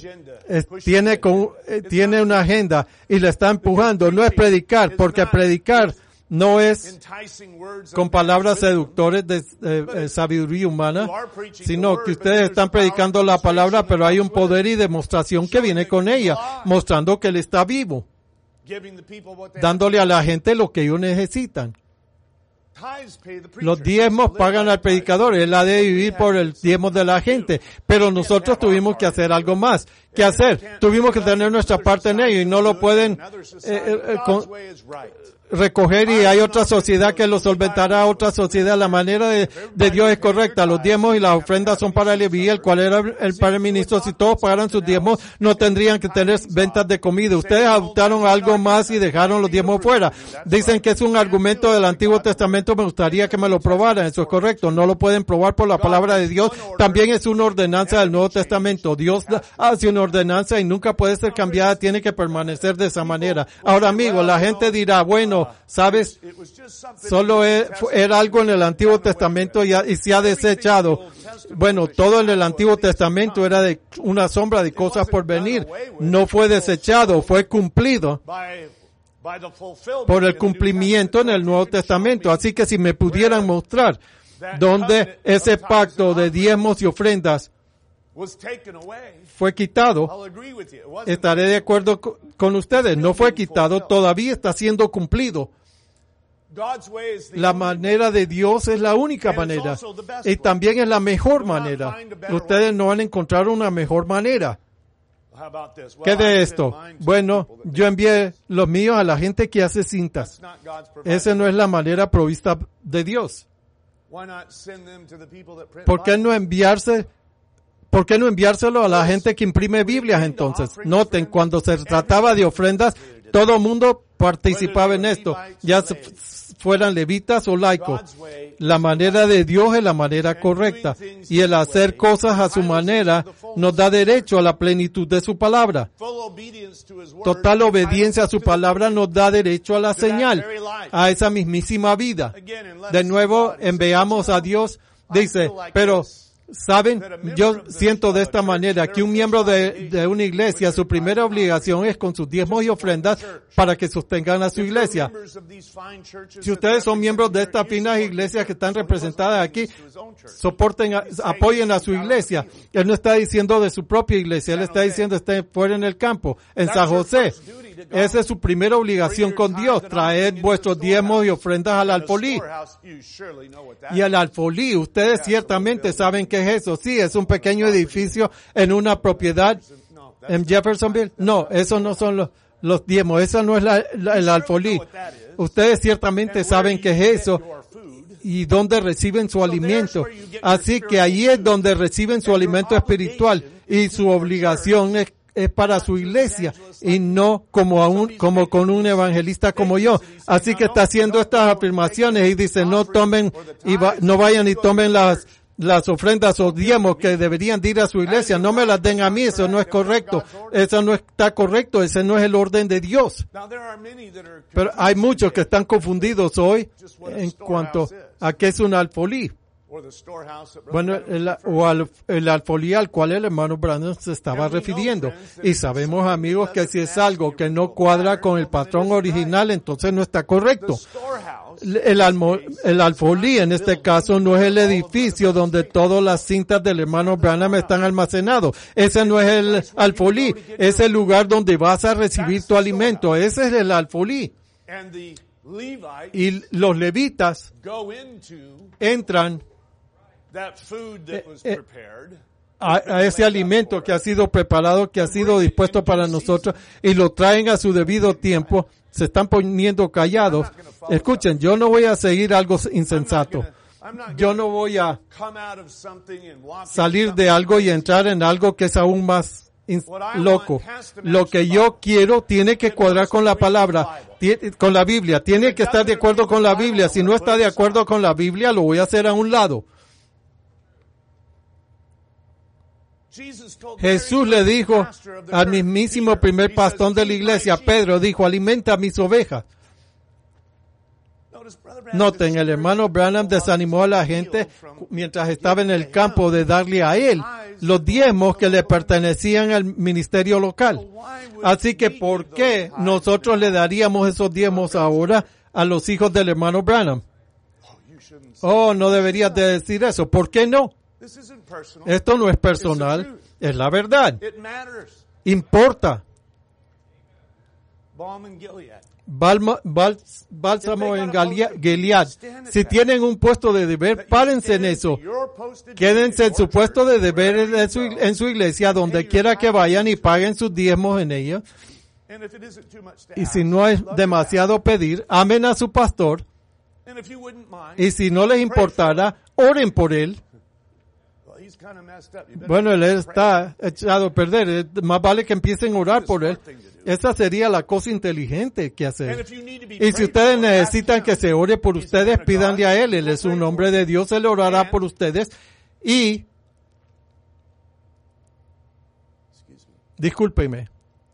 tiene una agenda y le está empujando, no es predicar, porque predicar no es con palabras seductores de sabiduría humana, sino que ustedes están predicando la palabra, pero hay un poder y demostración que viene con ella, mostrando que Él está vivo, dándole a la gente lo que ellos necesitan. Los diezmos pagan al predicador, él ha de vivir por el diezmo de la gente, pero nosotros tuvimos que hacer algo más. ¿Qué hacer? Tuvimos que tener nuestra parte en ello y no lo pueden recoger, y hay otra sociedad que lo solventará, otra sociedad. La manera de Dios es correcta. Los diezmos y las ofrendas son para Leví, el cual era el primer ministro. Si todos pagaran sus diezmos, no tendrían que tener ventas de comida. Ustedes adoptaron algo más y dejaron los diezmos fuera. Dicen que es un argumento del Antiguo Testamento. Me gustaría que me lo probaran. Eso es correcto. No lo pueden probar por la palabra de Dios. También es una ordenanza del Nuevo Testamento. Dios hace una ordenanza y nunca puede ser cambiada. Tiene que permanecer de esa manera. Ahora, amigos, la gente dirá, bueno, ¿sabes? Solo era algo en el Antiguo Testamento y se ha desechado. Bueno, todo en el Antiguo Testamento era de una sombra de cosas por venir. No fue desechado, fue cumplido por el cumplimiento en el Nuevo Testamento. Así que si me pudieran mostrar dónde ese pacto de diezmos y ofrendas fue quitado, estaré de acuerdo con ustedes. No fue quitado, todavía está siendo cumplido. La manera de Dios es la única manera y también es la mejor manera. Ustedes no van a encontrar una mejor manera. ¿Qué de esto? Bueno, yo envié los míos a la gente que hace cintas. Esa no es la manera provista de Dios. ¿Por qué no enviárselo a la gente que imprime Biblias entonces? Noten, cuando se trataba de ofrendas, todo el mundo participaba en esto, ya fueran levitas o laicos. La manera de Dios es la manera correcta, y el hacer cosas a su manera nos da derecho a la plenitud de su palabra. Total obediencia a su palabra nos da derecho a la señal, a esa mismísima vida. De nuevo, enviamos a Dios, dice, pero ¿saben? Yo siento de esta manera que un miembro de una iglesia, su primera obligación es con sus diezmos y ofrendas para que sostengan a su iglesia. Si ustedes son miembros de estas finas iglesias que están representadas aquí, apoyen a su iglesia. Él no está diciendo de su propia iglesia, él está diciendo estén fuera en el campo, en San José. Esa es su primera obligación con Dios, traer vuestros diezmos y ofrendas al alfolí. Y el alfolí, ustedes ciertamente saben qué es eso. Sí, es un pequeño edificio en una propiedad en Jeffersonville. No, esos no son los diezmos, eso no es el alfolí. Ustedes ciertamente saben qué es eso y dónde reciben su alimento. Así que ahí es donde reciben su alimento espiritual, y su obligación es para su iglesia y no como con un evangelista como yo. Así que está haciendo estas afirmaciones y dice, no tomen no vayan y tomen las ofrendas o diezmos que deberían de ir a su iglesia. No me las den a mí, eso no es correcto. Eso no está correcto, ese no es el orden de Dios. Pero hay muchos que están confundidos hoy en cuanto a qué es un alfolí. Bueno, el alfolí al cual el hermano Brandon se estaba refiriendo. Y sabemos, amigos, que si es algo que no cuadra con el patrón original, entonces no está correcto. El alfolí en este caso no es el edificio donde todas las cintas del hermano Branham están almacenadas. Ese no es el alfolí. Es el lugar donde vas a recibir tu alimento. Ese es el alfolí. Y los levitas entran a ese alimento que ha sido preparado, que ha sido dispuesto para nosotros, y lo traen a su debido tiempo. Se están poniendo callados. Escuchen, yo no voy a seguir algo insensato. Yo no voy a salir de algo y entrar en algo que es aún más loco. Lo que yo quiero tiene que cuadrar con la palabra, con la Biblia. Tiene que estar de acuerdo con la Biblia. Si no está de acuerdo con la Biblia, lo voy a hacer a un lado. Jesús le dijo al mismísimo primer pastor de la iglesia, Pedro, dijo, alimenta a mis ovejas. Noten, el hermano Branham desanimó a la gente mientras estaba en el campo de darle a él los diezmos que le pertenecían al ministerio local. Así que, ¿por qué nosotros le daríamos esos diezmos ahora a los hijos del hermano Branham? Oh, no deberías de decir eso. ¿Por qué no? Esto no es personal, es la verdad. Importa. Bálsamo en Gilead. Si tienen un puesto de deber, párense en eso. Quédense en su puesto de deber en su iglesia, donde quiera que vayan, y paguen sus diezmos en ella. Y si no es demasiado pedir, amen a su pastor. Y si no les importara, oren por él. Bueno, él está echado a perder. Más vale que empiecen a orar por él. Esa sería la cosa inteligente que hacer. Y si ustedes necesitan que se ore por ustedes, pídanle a él. Él es un hombre de Dios, él orará por ustedes. Y, discúlpeme,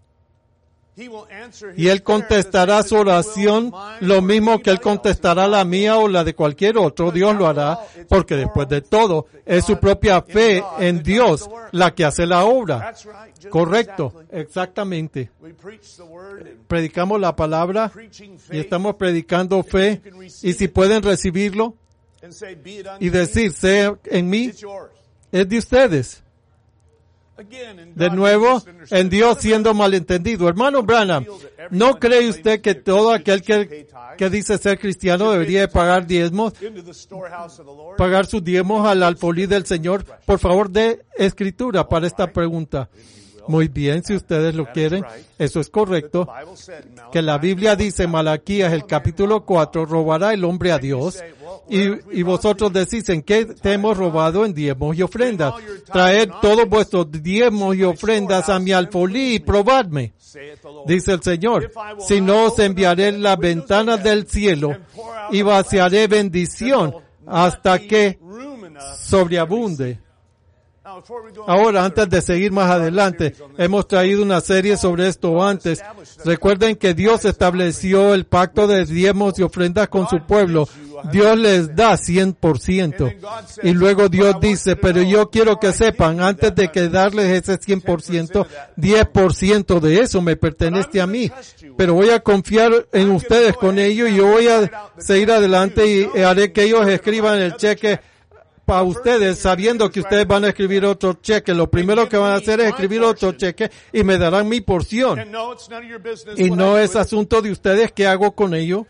y él contestará su oración lo mismo que él contestará la mía o la de cualquier otro. Dios lo hará, porque después de todo es su propia fe en Dios la que hace la obra. Correcto, exactamente. Predicamos la palabra y estamos predicando fe, y si pueden recibirlo y decir, sea en mí, es de ustedes. De nuevo, en Dios siendo malentendido. Hermano Branham, ¿no cree usted que todo aquel que dice ser cristiano debería de pagar diezmos, pagar sus diezmos al alfolí del Señor? Por favor, dé escritura para esta pregunta. Muy bien, si ustedes lo quieren, eso es correcto. Que la Biblia dice en Malaquías, el capítulo 4, robará el hombre a Dios. Y vosotros decís, ¿en qué te hemos robado? En diezmos y ofrendas. Traed todos vuestros diezmos y ofrendas a mi alfolí y probadme, dice el Señor. Si no, os enviaré las ventanas del cielo y vaciaré bendición hasta que sobreabunde. Ahora, antes de seguir más adelante, hemos traído una serie sobre esto antes. Recuerden que Dios estableció el pacto de diezmos y ofrendas con su pueblo. Dios les da 100%. Y luego Dios dice, pero yo quiero que sepan, antes de que darles ese 100%, 10% de eso me pertenece a mí. Pero voy a confiar en ustedes con ello, y yo voy a seguir adelante y haré que ellos escriban el cheque para ustedes, sabiendo que ustedes van a escribir otro cheque. Lo primero que van a hacer es escribir otro cheque y me darán mi porción. Y no es asunto de ustedes qué hago con ello.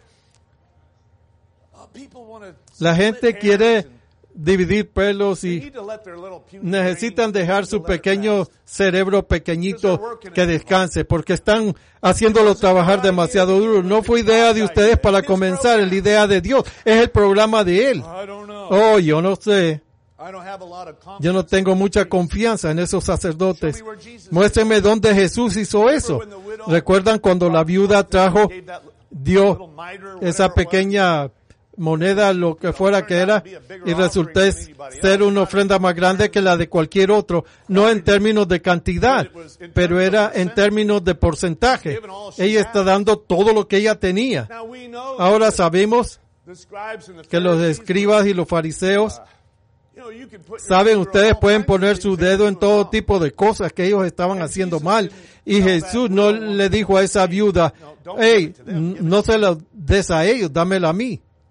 La gente quiere dividir pelos y necesitan dejar su pequeño cerebro pequeñito que descanse, porque están haciéndolo trabajar demasiado duro. No fue idea de ustedes para comenzar, es la idea de Dios, es el programa de Él. Oh, yo no sé. Yo no tengo mucha confianza en esos sacerdotes. Muéstrenme dónde Jesús hizo eso. ¿Recuerdan cuando la viuda dio esa pequeña moneda, lo que fuera que era, y resultó ser una ofrenda más grande que la de cualquier otro? No en términos de cantidad, pero era en términos de porcentaje. Ella está dando todo lo que ella tenía. Ahora sabemos que los escribas y los fariseos, saben, ustedes pueden poner su dedo en todo tipo de cosas que ellos estaban haciendo mal. Y Jesús no le dijo a esa viuda, hey, no se lo des a ellos, dámela a mí.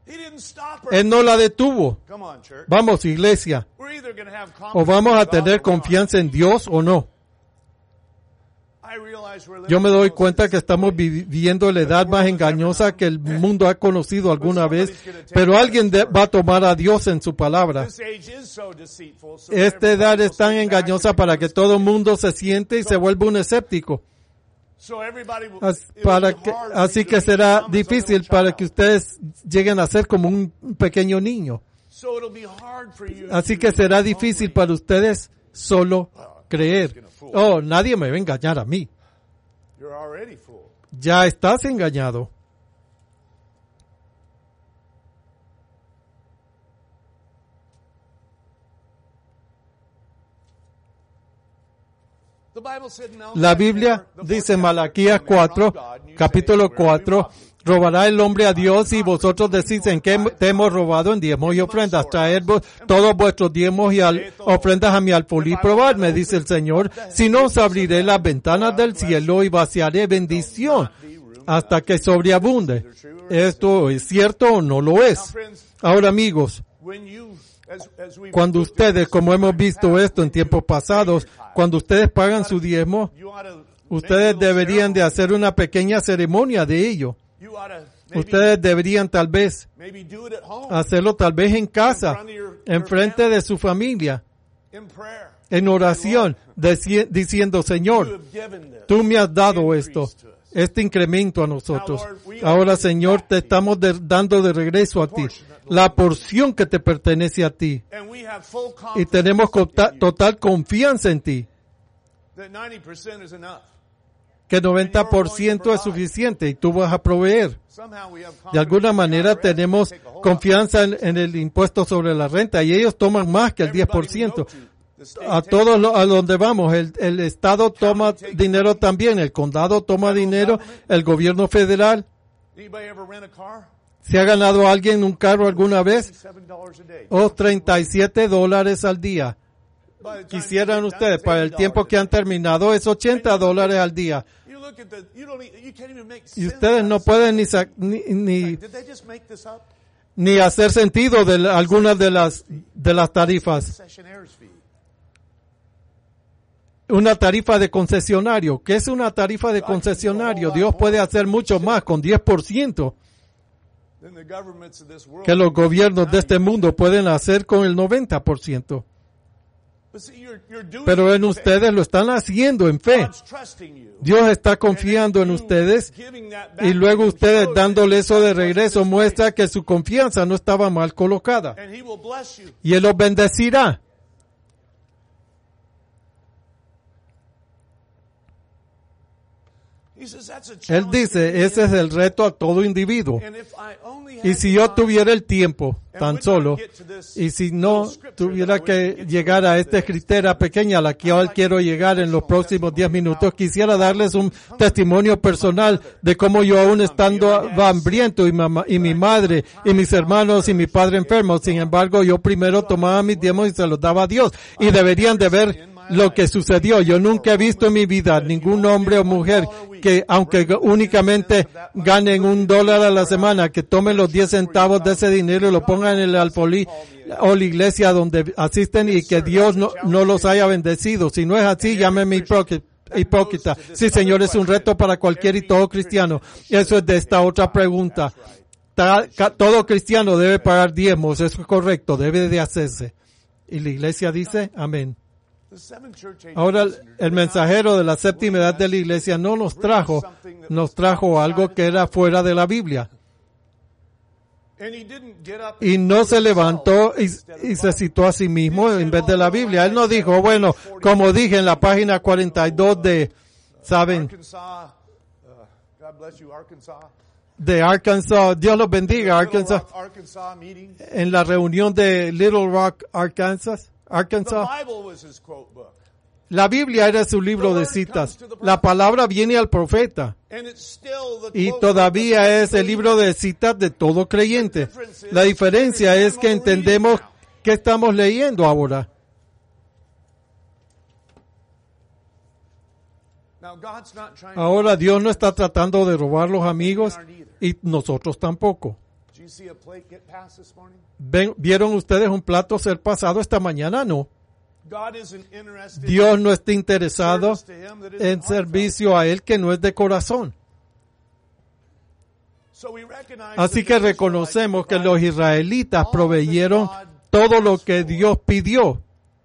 Él no la detuvo. Vamos, iglesia. O vamos a tener confianza en Dios o no. Yo me doy cuenta que estamos viviendo la edad más engañosa que el mundo ha conocido alguna vez, pero alguien va a tomar a Dios en su palabra. Esta edad es tan engañosa para que todo el mundo se siente y se vuelva un escéptico. Así que será difícil para que ustedes lleguen a ser como un pequeño niño. Así que será difícil para ustedes solo creer. Oh, nadie me va a engañar a mí. Ya estás engañado. La Biblia dice en Malaquías 4, capítulo 4, robará el hombre a Dios y vosotros decís en qué te hemos robado en diezmos y ofrendas. Traed todos vuestros diezmos y ofrendas a mi alfolí y probadme, dice el Señor. Si no os abriré las ventanas del cielo y vaciaré bendición hasta que sobreabunde. ¿Esto es cierto o no lo es? Ahora, amigos, cuando ustedes, como hemos visto esto en tiempos pasados, cuando ustedes pagan su diezmo, ustedes deberían de hacer una pequeña ceremonia de ello. Ustedes deberían tal vez hacerlo tal vez en casa, enfrente de su familia, en oración, diciendo, Señor, tú me has dado este incremento a nosotros. Ahora, Señor, te estamos dando de regreso a ti la porción que te pertenece a ti. Y tenemos total confianza en ti. Que 90% es suficiente y tú vas a proveer. De alguna manera tenemos confianza en el impuesto sobre la renta y ellos toman más que el 10%. A todos a donde vamos, el Estado toma dinero también, el condado toma dinero, el gobierno federal. ¿Se ha ganado alguien un carro alguna vez? Oh, $37 al día. Quisieran ustedes, para el tiempo que han terminado, es $80 al día. Y ustedes no pueden ni hacer sentido de algunas de las tarifas. Una tarifa de concesionario. ¿Qué es una tarifa de concesionario? Dios puede hacer mucho más con 10% que los gobiernos de este mundo pueden hacer con el 90%. Pero en ustedes lo están haciendo en fe. Dios está confiando en ustedes y luego ustedes dándole eso de regreso muestra que su confianza no estaba mal colocada. Y Él los bendecirá. Él dice, ese es el reto a todo individuo. Y si yo tuviera el tiempo tan solo, y si no tuviera que llegar a esta escritura pequeña a la que hoy quiero llegar en los próximos 10 minutos, quisiera darles un testimonio personal de cómo yo aún estando hambriento y mi madre y mis hermanos y mi padre enfermo, sin embargo yo primero tomaba mis diezmos y se los daba a Dios. Y deberían de ver lo que sucedió. Yo nunca he visto en mi vida ningún hombre o mujer que, aunque únicamente ganen $1 a la semana, que tomen los 10 centavos de ese dinero y lo pongan en el alfolí o la iglesia donde asisten y que Dios no los haya bendecido. Si no es así, llámeme hipócrita. Sí, Señor, es un reto para cualquier y todo cristiano. Eso es de esta otra pregunta. Todo cristiano debe pagar diezmos, eso es correcto, debe de hacerse. Y la iglesia dice, amén. Ahora el mensajero de la séptima edad de la iglesia no nos trajo algo que era fuera de la Biblia. Y no se levantó y se citó a sí mismo en vez de la Biblia. Él no dijo, bueno, como dije en la página 42 de Arkansas, Dios los bendiga, Arkansas, en la reunión de Little Rock, Arkansas. La Biblia era su libro de citas. La palabra viene al profeta. Y todavía es el libro de citas de todo creyente. La diferencia es que entendemos qué estamos leyendo ahora. Ahora Dios no está tratando de robar los amigos y nosotros tampoco. ¿Vieron ustedes un plato ser pasado esta mañana? No. Dios no está interesado en servicio a Él que no es de corazón. Así que reconocemos que los israelitas proveyeron todo lo que Dios pidió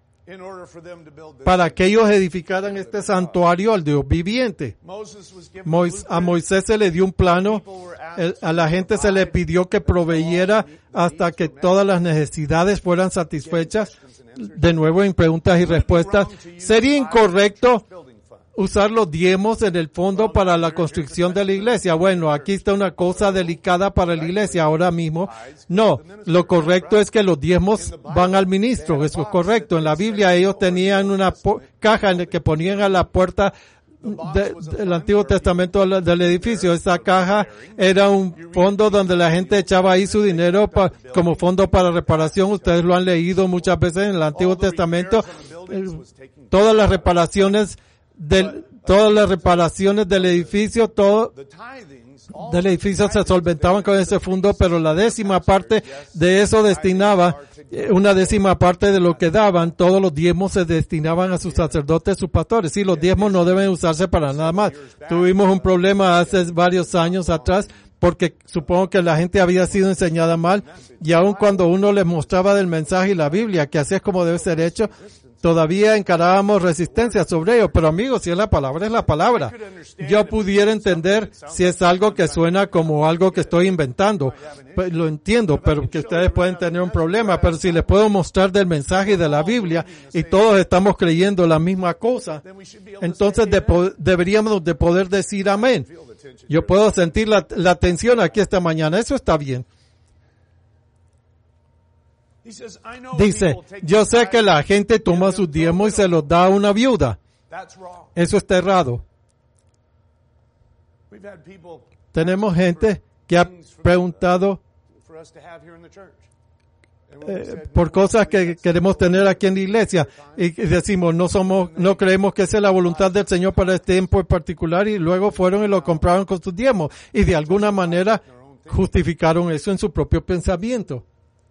para que ellos edificaran este santuario al Dios viviente. A Moisés se le dio un plano, a la gente se le pidió que proveyera hasta que todas las necesidades fueran satisfechas. De nuevo en preguntas y respuestas, ¿sería incorrecto usar los diezmos en el fondo para la construcción de la iglesia? Bueno, aquí está una cosa delicada para la iglesia ahora mismo. No, lo correcto es que los diezmos van al ministro, eso es correcto. En la Biblia ellos tenían una caja en la que ponían a la puerta del Antiguo Testamento del edificio. Esa caja era un fondo donde la gente echaba ahí su dinero como fondo para reparación. Ustedes lo han leído muchas veces en el Antiguo Testamento. Todas las reparaciones del edificio, del edificio se solventaban con ese fondo, pero la 10ª parte de eso destinaba, una 10ª parte de lo que daban, todos los diezmos se destinaban a sus sacerdotes, sus pastores. Sí, los diezmos no deben usarse para nada más. Tuvimos un problema hace varios años atrás, porque supongo que la gente había sido enseñada mal, y aun cuando uno les mostraba del mensaje y la Biblia, que así es como debe ser hecho, todavía encarábamos resistencia sobre ello. Pero amigos, si es la palabra. Yo pudiera entender si es algo que suena como algo que estoy inventando. Pues lo entiendo, pero que ustedes pueden tener un problema. Pero si les puedo mostrar del mensaje de la Biblia y todos estamos creyendo la misma cosa, entonces deberíamos de poder decir amén. Yo puedo sentir la tensión aquí esta mañana. Eso está bien. Dice, yo sé que la gente toma sus diezmos y se los da a una viuda. Eso está errado. Tenemos gente que ha preguntado por cosas que queremos tener aquí en la iglesia y decimos, no creemos que esa es la voluntad del Señor para este tiempo en particular, y luego fueron y lo compraron con sus diezmos y de alguna manera justificaron eso en su propio pensamiento.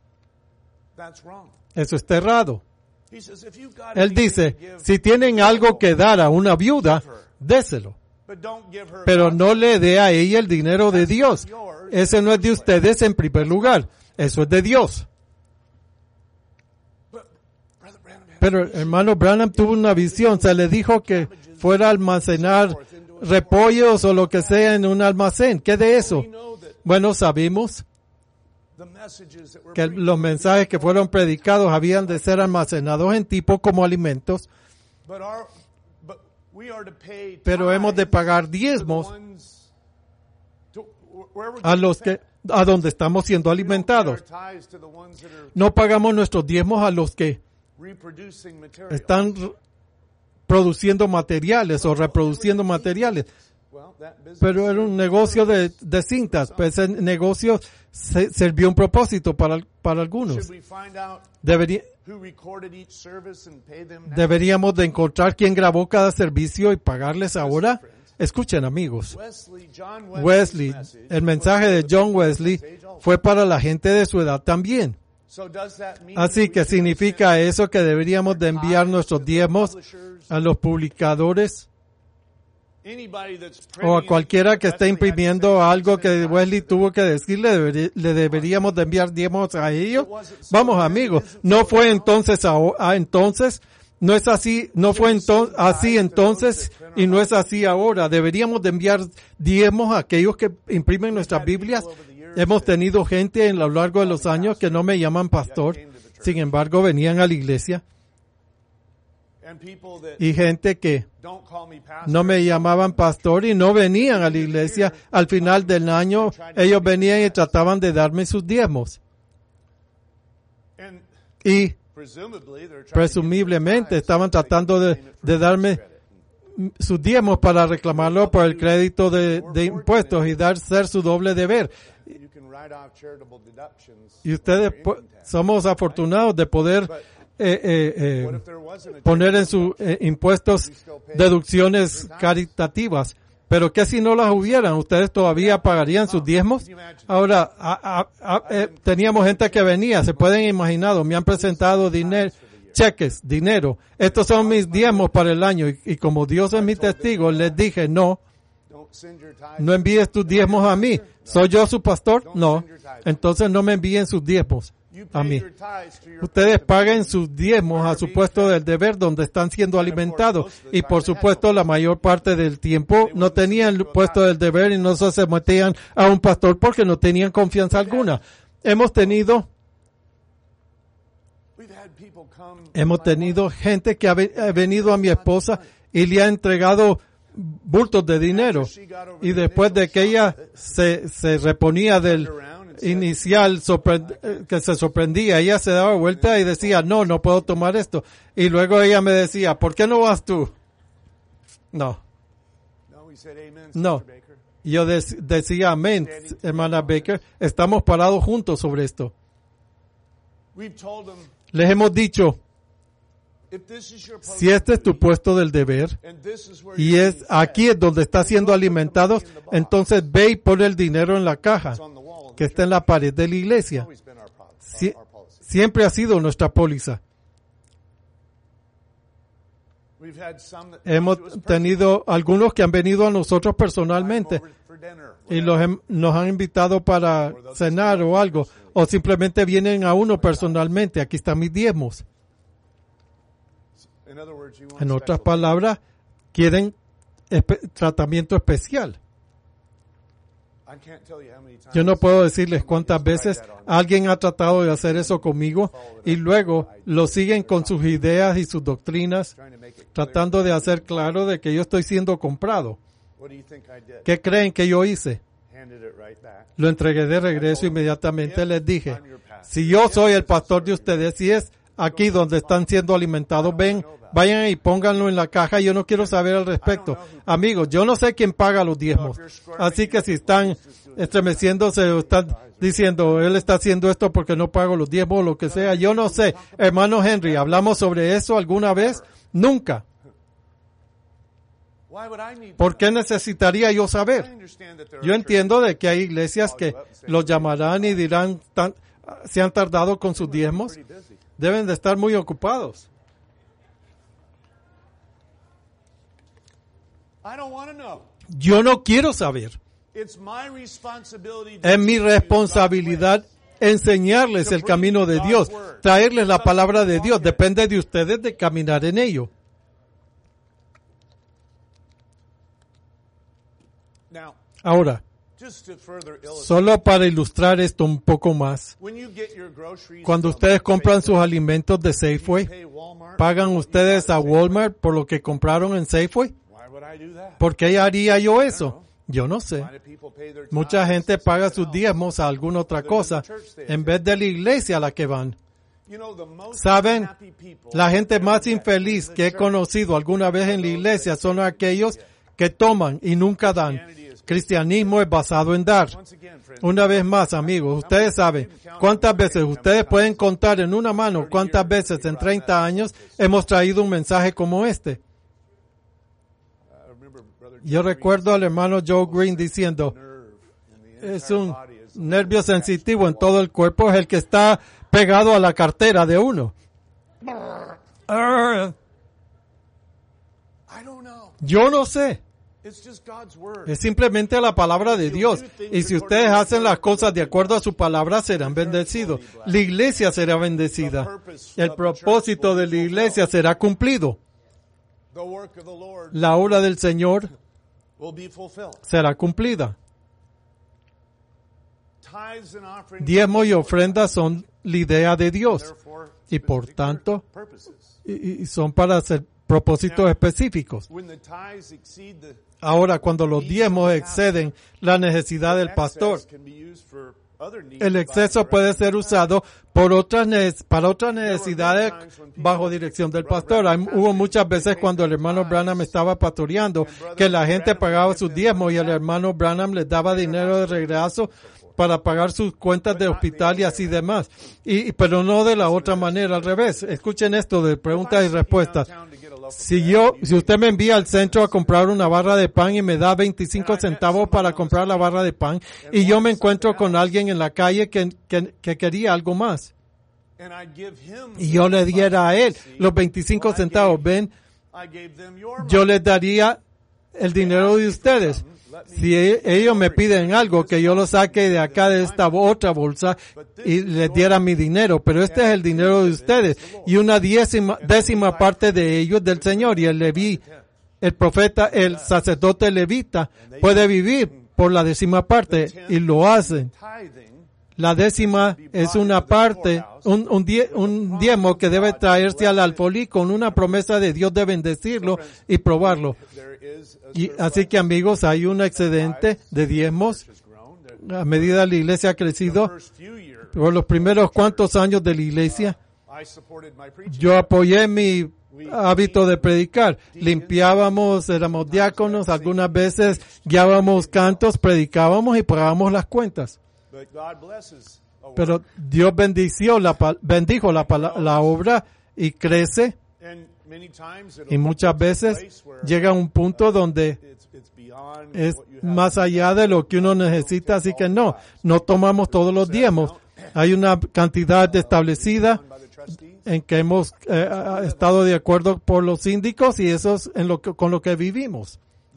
Eso está errado. Él dice, si tienen algo que dar a una viuda, déselo. Pero no le dé a ella el dinero de Dios. Ese no es de ustedes en primer lugar. Eso es de Dios. Pero el hermano Branham tuvo una visión. Se le dijo que fuera a almacenar repollos o lo que sea en un almacén. ¿Qué de eso? Bueno, sabemos que los mensajes que fueron predicados habían de ser almacenados en tipo como alimentos, pero hemos de pagar diezmos a donde estamos siendo alimentados. No pagamos nuestros diezmos a los que están produciendo materiales o reproduciendo materiales. Pero era un negocio de cintas, pues ese negocio sirvió un propósito para algunos. Deberíamos de encontrar quién grabó cada servicio y pagarles ahora. Escuchen, amigos. Wesley, el mensaje de John Wesley fue para la gente de su edad también. Así que significa eso que deberíamos de enviar nuestros diezmos a los publicadores o a cualquiera que esté imprimiendo algo que Wesley tuvo que decirle, le deberíamos de enviar diezmos a ellos. Vamos, amigos, no fue entonces no es así, no fue así entonces y no es así ahora. Deberíamos de enviar diezmos a aquellos que imprimen nuestras Biblias. Hemos tenido gente a lo largo de los años que no me llaman pastor, sin embargo venían a la iglesia. Y gente que no me llamaban pastor y no venían a la iglesia. Al final del año, ellos venían y trataban de darme sus diezmos. Y presumiblemente estaban tratando de darme sus diezmos para reclamarlo por el crédito de impuestos y ser su doble deber. Y ustedes somos afortunados de poder poner en sus impuestos deducciones caritativas. Pero ¿qué si no las hubieran? ¿Ustedes todavía pagarían sus diezmos? Ahora, teníamos gente que venía, se pueden imaginar, me han presentado cheques, dinero. Estos son mis diezmos para el año. Y como Dios es mi testigo, les dije, no envíes tus diezmos a mí. ¿Soy yo su pastor? No. Entonces no me envíen sus diezmos a mí. Ustedes paguen sus diezmos a su puesto del deber donde están siendo alimentados. Y por supuesto, la mayor parte del tiempo no tenían el puesto del deber y no se sometían a un pastor porque no tenían confianza alguna. Hemos tenido gente que ha venido a mi esposa y le ha entregado bultos de dinero. Y después de que ella se reponía del inicial que se sorprendía, ella se daba vuelta y decía, no puedo tomar esto. Y luego ella me decía, ¿por qué no vas tú? No. Yo decía, amén, hermana Baker, estamos parados juntos sobre esto. Les hemos dicho, si este es tu puesto del deber y aquí es donde está siendo alimentados, entonces ve y pon el dinero en la caja que está en la pared de la iglesia. Siempre ha sido nuestra póliza. Hemos tenido algunos que han venido a nosotros personalmente y nos han invitado para cenar o algo, o simplemente vienen a uno personalmente. Aquí están mis diezmos. En otras palabras, quieren tratamiento especial. Yo no puedo decirles cuántas veces alguien ha tratado de hacer eso conmigo y luego lo siguen con sus ideas y sus doctrinas, tratando de hacer claro de que yo estoy siendo comprado. ¿Qué creen que yo hice? Lo entregué de regreso inmediatamente. Les dije, si yo soy el pastor de ustedes, si es aquí donde están siendo alimentados, vayan y pónganlo en la caja. Yo no quiero saber al respecto. Amigos, yo no sé quién paga los diezmos. Así que si están estremeciéndose o están diciendo, él está haciendo esto porque no pago los diezmos o lo que sea, yo no sé. Hermano Henry, ¿hablamos sobre eso alguna vez? Nunca. ¿Por qué necesitaría yo saber? Yo entiendo de que hay iglesias que los llamarán y dirán, se han tardado con sus diezmos. Deben de estar muy ocupados. Yo no quiero saber. Es mi responsabilidad enseñarles el camino de Dios, traerles la palabra de Dios. Depende de ustedes de caminar en ello. Ahora, solo para ilustrar esto un poco más, cuando ustedes compran sus alimentos de Safeway, ¿pagan ustedes a Walmart por lo que compraron en Safeway? ¿Por qué haría yo eso? Yo no sé. Mucha gente paga sus diezmos a alguna otra cosa en vez de la iglesia a la que van. ¿Saben? La gente más infeliz que he conocido alguna vez en la iglesia son aquellos que toman y nunca dan. Cristianismo es basado en dar. Una vez más, amigos, ustedes saben cuántas veces, ustedes pueden contar en una mano cuántas veces en 30 años hemos traído un mensaje como este. Yo recuerdo al hermano Joe Green diciendo, es un nervio sensitivo en todo el cuerpo, es el que está pegado a la cartera de uno. Yo no sé. Es simplemente la palabra de Dios. Y si ustedes hacen las cosas de acuerdo a su palabra, serán bendecidos. La iglesia será bendecida. El propósito de la iglesia será cumplido. La obra del Señor será cumplida. Diezmo y ofrendas son la idea de Dios. Y por tanto, y son para hacer propósitos específicos. Ahora, cuando los diezmos exceden la necesidad del pastor, el exceso puede ser usado para otras necesidades bajo dirección del pastor. Hubo muchas veces cuando el hermano Branham estaba pastoreando que la gente pagaba sus diezmos y el hermano Branham les daba dinero de regreso para pagar sus cuentas de hospital y así demás. Pero no de la otra manera, al revés. Escuchen esto de preguntas y respuestas. Si usted me envía al centro a comprar una barra de pan y me da 25 centavos para comprar la barra de pan, y yo me encuentro con alguien en la calle que quería algo más, y yo le diera a él los 25 centavos, ven, yo les daría el dinero de ustedes. Si ellos me piden algo, que yo lo saque de acá de esta otra bolsa y les diera mi dinero, pero este es el dinero de ustedes, y una décima parte de ellos del Señor. Y el profeta, el sacerdote levita puede vivir por la décima parte, y lo hacen. La décima es una parte, un diezmo que debe traerse al alfolí con una promesa de Dios de bendecirlo y probarlo. Y así que, amigos, hay un excedente de diezmos a medida que la iglesia ha crecido. Por los primeros cuantos años de la iglesia, yo apoyé mi hábito de predicar. Limpiábamos, éramos diáconos, algunas veces guiábamos cantos, predicábamos y pagábamos las cuentas. Pero Dios bendijo la obra y crece. Y muchas veces llega a un punto donde es más allá de lo que uno necesita, así que no tomamos todos los diezmos. Hay una cantidad establecida en que hemos estado de acuerdo por los síndicos, y eso es con lo que vivimos.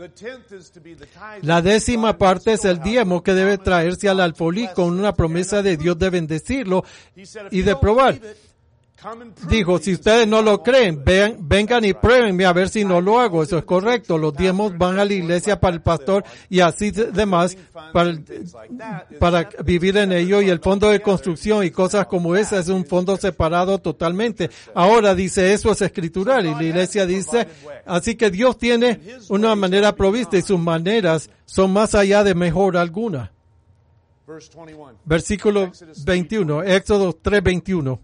La décima parte es el diezmo que debe traerse al alfolí con una promesa de Dios de bendecirlo y de probar. Dijo, si ustedes no lo creen, vengan y pruébenme a ver si no lo hago. Eso es correcto. Los diezmos van a la iglesia para el pastor y así demás para vivir en ello. Y el fondo de construcción y cosas como esa es un fondo separado totalmente. Ahora dice, eso es escritural, y la iglesia dice, así que Dios tiene una manera provista y sus maneras son más allá de mejor alguna. Versículo 21, Éxodo 3:21.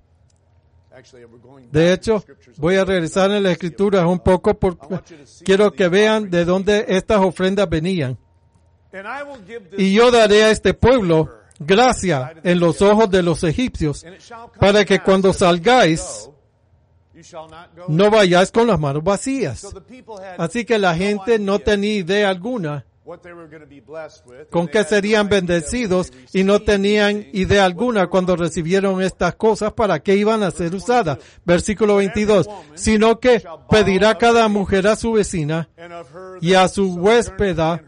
De hecho, voy a regresar en la escritura un poco porque quiero que vean de dónde estas ofrendas venían. Y yo daré a este pueblo gracia en los ojos de los egipcios, para que cuando salgáis, no vayáis con las manos vacías. Así que la gente no tenía idea alguna con qué serían bendecidos, y no tenían idea alguna cuando recibieron estas cosas para qué iban a ser usadas. Versículo 22, sino que pedirá cada mujer a su vecina y a su huéspeda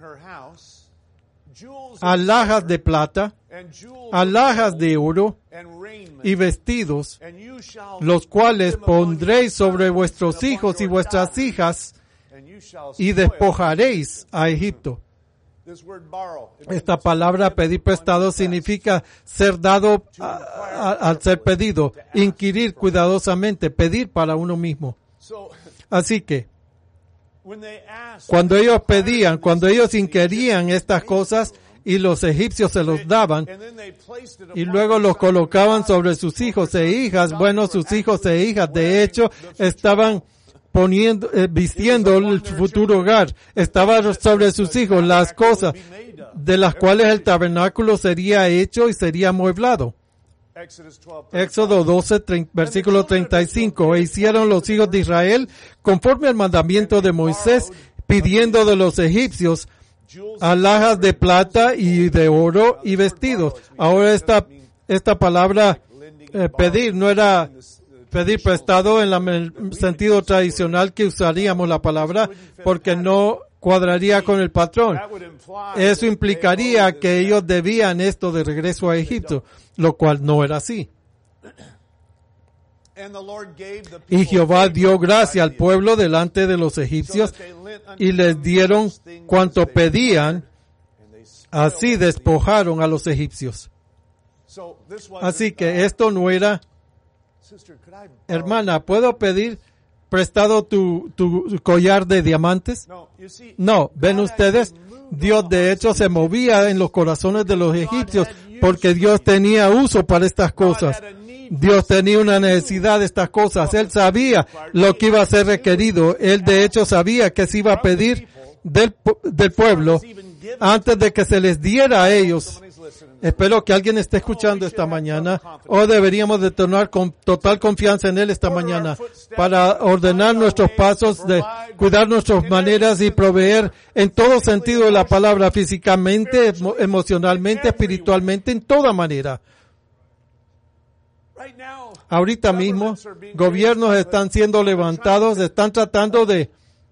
alhajas de plata, alhajas de oro y vestidos, los cuales pondréis sobre vuestros hijos y vuestras hijas, y despojaréis a Egipto. Esta palabra pedir prestado significa ser dado al ser pedido, inquirir cuidadosamente, pedir para uno mismo. Así que, cuando ellos pedían, cuando ellos inquirían estas cosas, y los egipcios se los daban, y luego los colocaban sobre sus hijos e hijas, bueno, sus hijos e hijas, de hecho, estaban vistiendo el futuro hogar, estaba sobre sus hijos las cosas de las cuales el tabernáculo sería hecho y sería amueblado. Éxodo 12, versículo 35. E hicieron los hijos de Israel conforme al mandamiento de Moisés, pidiendo de los egipcios alhajas de plata y de oro y vestidos. Ahora esta palabra pedir no era pedir prestado en el sentido tradicional que usaríamos la palabra, porque no cuadraría con el patrón. Eso implicaría que ellos debían esto de regreso a Egipto, lo cual no era así. Y Jehová dio gracia al pueblo delante de los egipcios, y les dieron cuanto pedían, así despojaron a los egipcios. Así que esto no era, hermana, ¿puedo pedir prestado tu collar de diamantes? No, ven ustedes, Dios de hecho se movía en los corazones de los egipcios, porque Dios tenía uso para estas cosas. Dios tenía una necesidad de estas cosas. Él sabía lo que iba a ser requerido. Él de hecho sabía que se iba a pedir del pueblo antes de que se les diera a ellos. Espero que alguien esté escuchando esta mañana, o deberíamos de tener con total confianza en Él esta mañana para ordenar nuestros pasos, de cuidar nuestras maneras y proveer en todo sentido de la palabra, físicamente, emocionalmente, espiritualmente, en toda manera. Ahorita mismo, gobiernos están siendo levantados, están tratando de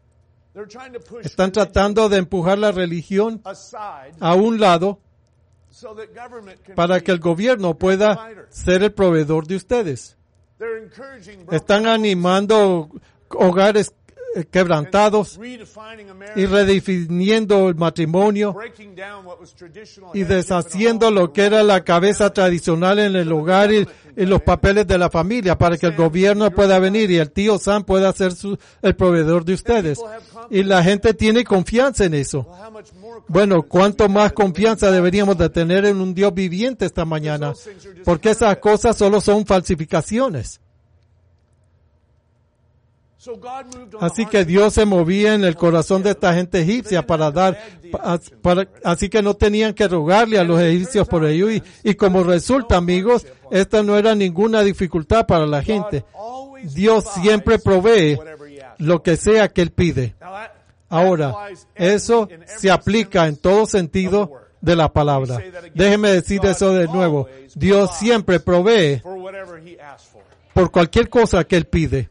empujar la religión a un lado para que el gobierno pueda ser el proveedor de ustedes. Están animando hogares quebrantados y redefiniendo el matrimonio y deshaciendo lo que era la cabeza tradicional en el hogar y los papeles de la familia para que el gobierno pueda venir y el tío Sam pueda ser el proveedor de ustedes. Y la gente tiene confianza en eso. Bueno, ¿cuánto más confianza deberíamos de tener en un Dios viviente esta mañana? Porque esas cosas solo son falsificaciones. Así que Dios se movía en el corazón de esta gente egipcia así que no tenían que rogarle a los egipcios por ello y como resulta, amigos, esta no era ninguna dificultad para la gente. Dios siempre provee lo que sea que Él pide. Ahora, eso se aplica en todo sentido de la palabra. Déjeme decir eso de nuevo. Dios siempre provee por cualquier cosa que Él pide.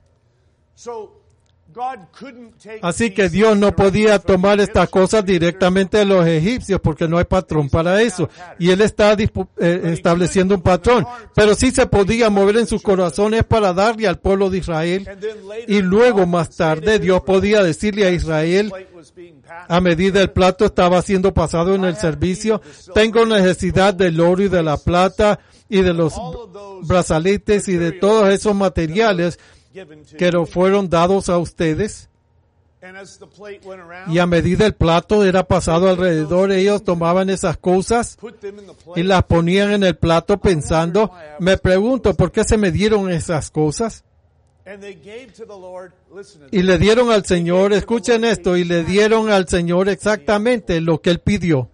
Así que Dios no podía tomar estas cosas directamente de los egipcios porque no hay patrón para eso. Y Él está estableciendo un patrón. Pero sí se podía mover en sus corazones para darle al pueblo de Israel. Y luego, más tarde, Dios podía decirle a Israel, a medida el plato estaba siendo pasado en el servicio, tengo necesidad del oro y de la plata y de los brazaletes y de todos esos materiales que fueron dados a ustedes. Y a medida el plato era pasado alrededor, ellos tomaban esas cosas y las ponían en el plato pensando, me pregunto, ¿por qué se me dieron esas cosas? Y le dieron al Señor, escuchen esto, y le dieron al Señor exactamente lo que Él pidió.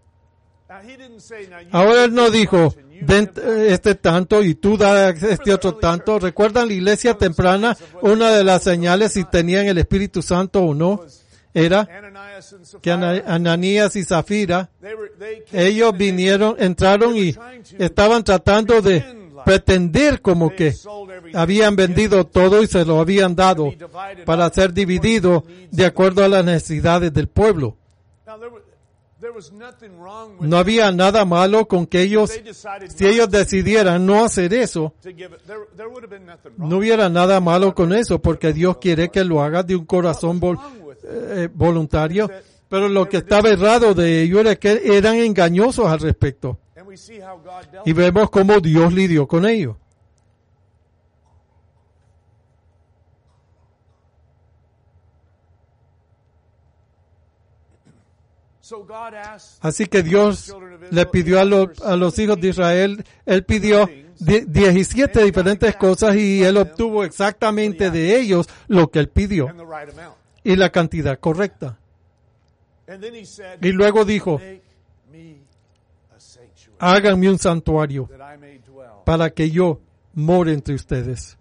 Ahora Él no dijo, den este tanto y tú da este otro tanto. ¿Recuerdan la iglesia temprana? Una de las señales si tenían el Espíritu Santo o no era que Ananías y Zafira, ellos entraron y estaban tratando de pretender como que habían vendido todo y se lo habían dado para ser dividido de acuerdo a las necesidades del pueblo. No había nada malo con que si ellos decidieran no hacer eso, no hubiera nada malo con eso, porque Dios quiere que lo hagas de un corazón voluntario, pero lo que estaba errado de ellos era que eran engañosos al respecto. Y vemos cómo Dios lidió con ellos. Así que Dios le pidió a los hijos de Israel, Él pidió 17 diferentes cosas y Él obtuvo exactamente de ellos lo que Él pidió y la cantidad correcta. Y luego dijo, háganme un santuario para que yo more entre ustedes.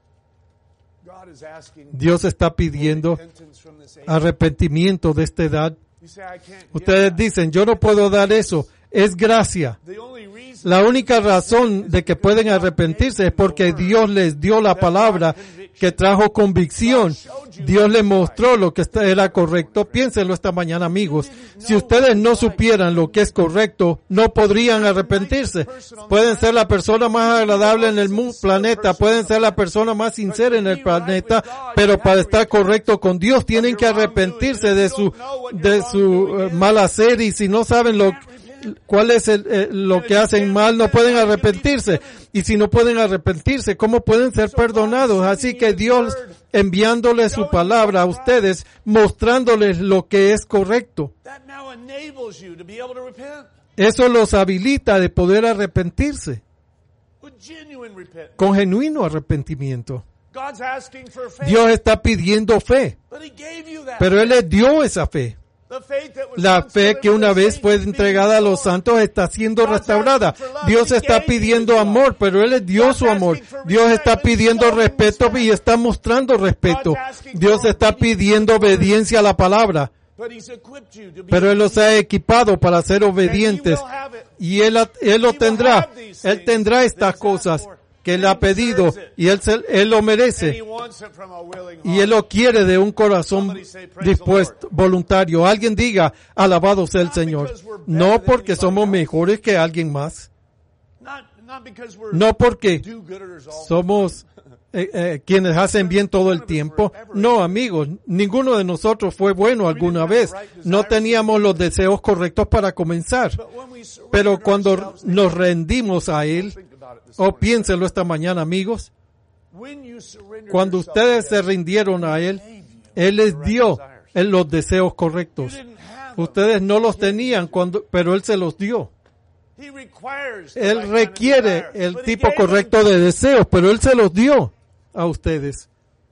Dios está pidiendo arrepentimiento de esta edad. Ustedes dicen, yo no puedo dar eso, es gracia. La única razón de que pueden arrepentirse es porque Dios les dio la palabra que trajo convicción. Dios les mostró lo que era correcto. Piénsenlo esta mañana, amigos. Si ustedes no supieran lo que es correcto, no podrían arrepentirse. Pueden ser la persona más agradable en el planeta, pueden ser la persona más sincera en el planeta, pero para estar correcto con Dios tienen que arrepentirse de su mal hacer, y si no saben cuál es lo que hacen mal, no pueden arrepentirse. Y si no pueden arrepentirse, ¿cómo pueden ser perdonados? Así que Dios, enviándoles su palabra a ustedes, mostrándoles lo que es correcto, eso los habilita de poder arrepentirse con genuino arrepentimiento. Dios está pidiendo fe, pero Él les dio esa fe. La fe que una vez fue entregada a los santos está siendo restaurada. Dios está pidiendo amor, pero Él dio su amor. Dios está pidiendo respeto y está mostrando respeto. Dios está pidiendo obediencia a la palabra. Pero Él los ha equipado para ser obedientes. Y Él lo tendrá. Él tendrá estas cosas que Él ha pedido y Él lo merece. Y Él lo quiere de un corazón dispuesto, voluntario. Alguien diga, alabado sea el Señor. No porque somos mejores que alguien más. No porque somos quienes hacen bien todo el tiempo. No, amigos, ninguno de nosotros fue bueno alguna vez. No teníamos los deseos correctos para comenzar. Pero cuando nos rendimos a Él, piénsenlo esta mañana, amigos. Cuando ustedes se rindieron a Él, Él les dio los deseos correctos. Ustedes no los tenían, pero Él se los dio. Él requiere el tipo correcto de deseos, pero Él se los dio a ustedes.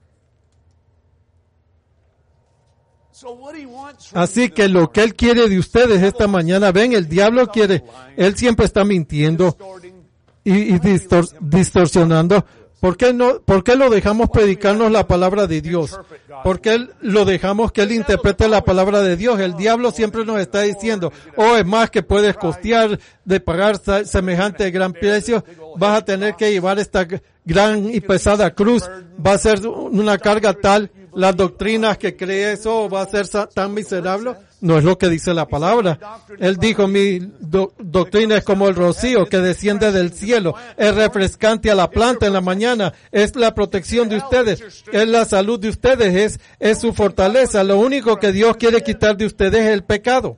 Así que lo que Él quiere de ustedes esta mañana, ven, el diablo quiere, Él siempre está mintiendo y distorsionando. ¿Por qué lo dejamos predicarnos la palabra de Dios? ¿Por qué lo dejamos que Él interprete la palabra de Dios? El diablo siempre nos está diciendo, es más que puedes costear de pagar semejante gran precio, vas a tener que llevar esta gran y pesada cruz, va a ser una carga tal, las doctrinas que cree eso va a ser tan miserable. No es lo que dice la palabra. Él dijo, mi doctrina es como el rocío que desciende del cielo. Es refrescante a la planta en la mañana. Es la protección de ustedes. Es la salud de ustedes. Es su fortaleza. Lo único que Dios quiere quitar de ustedes es el pecado.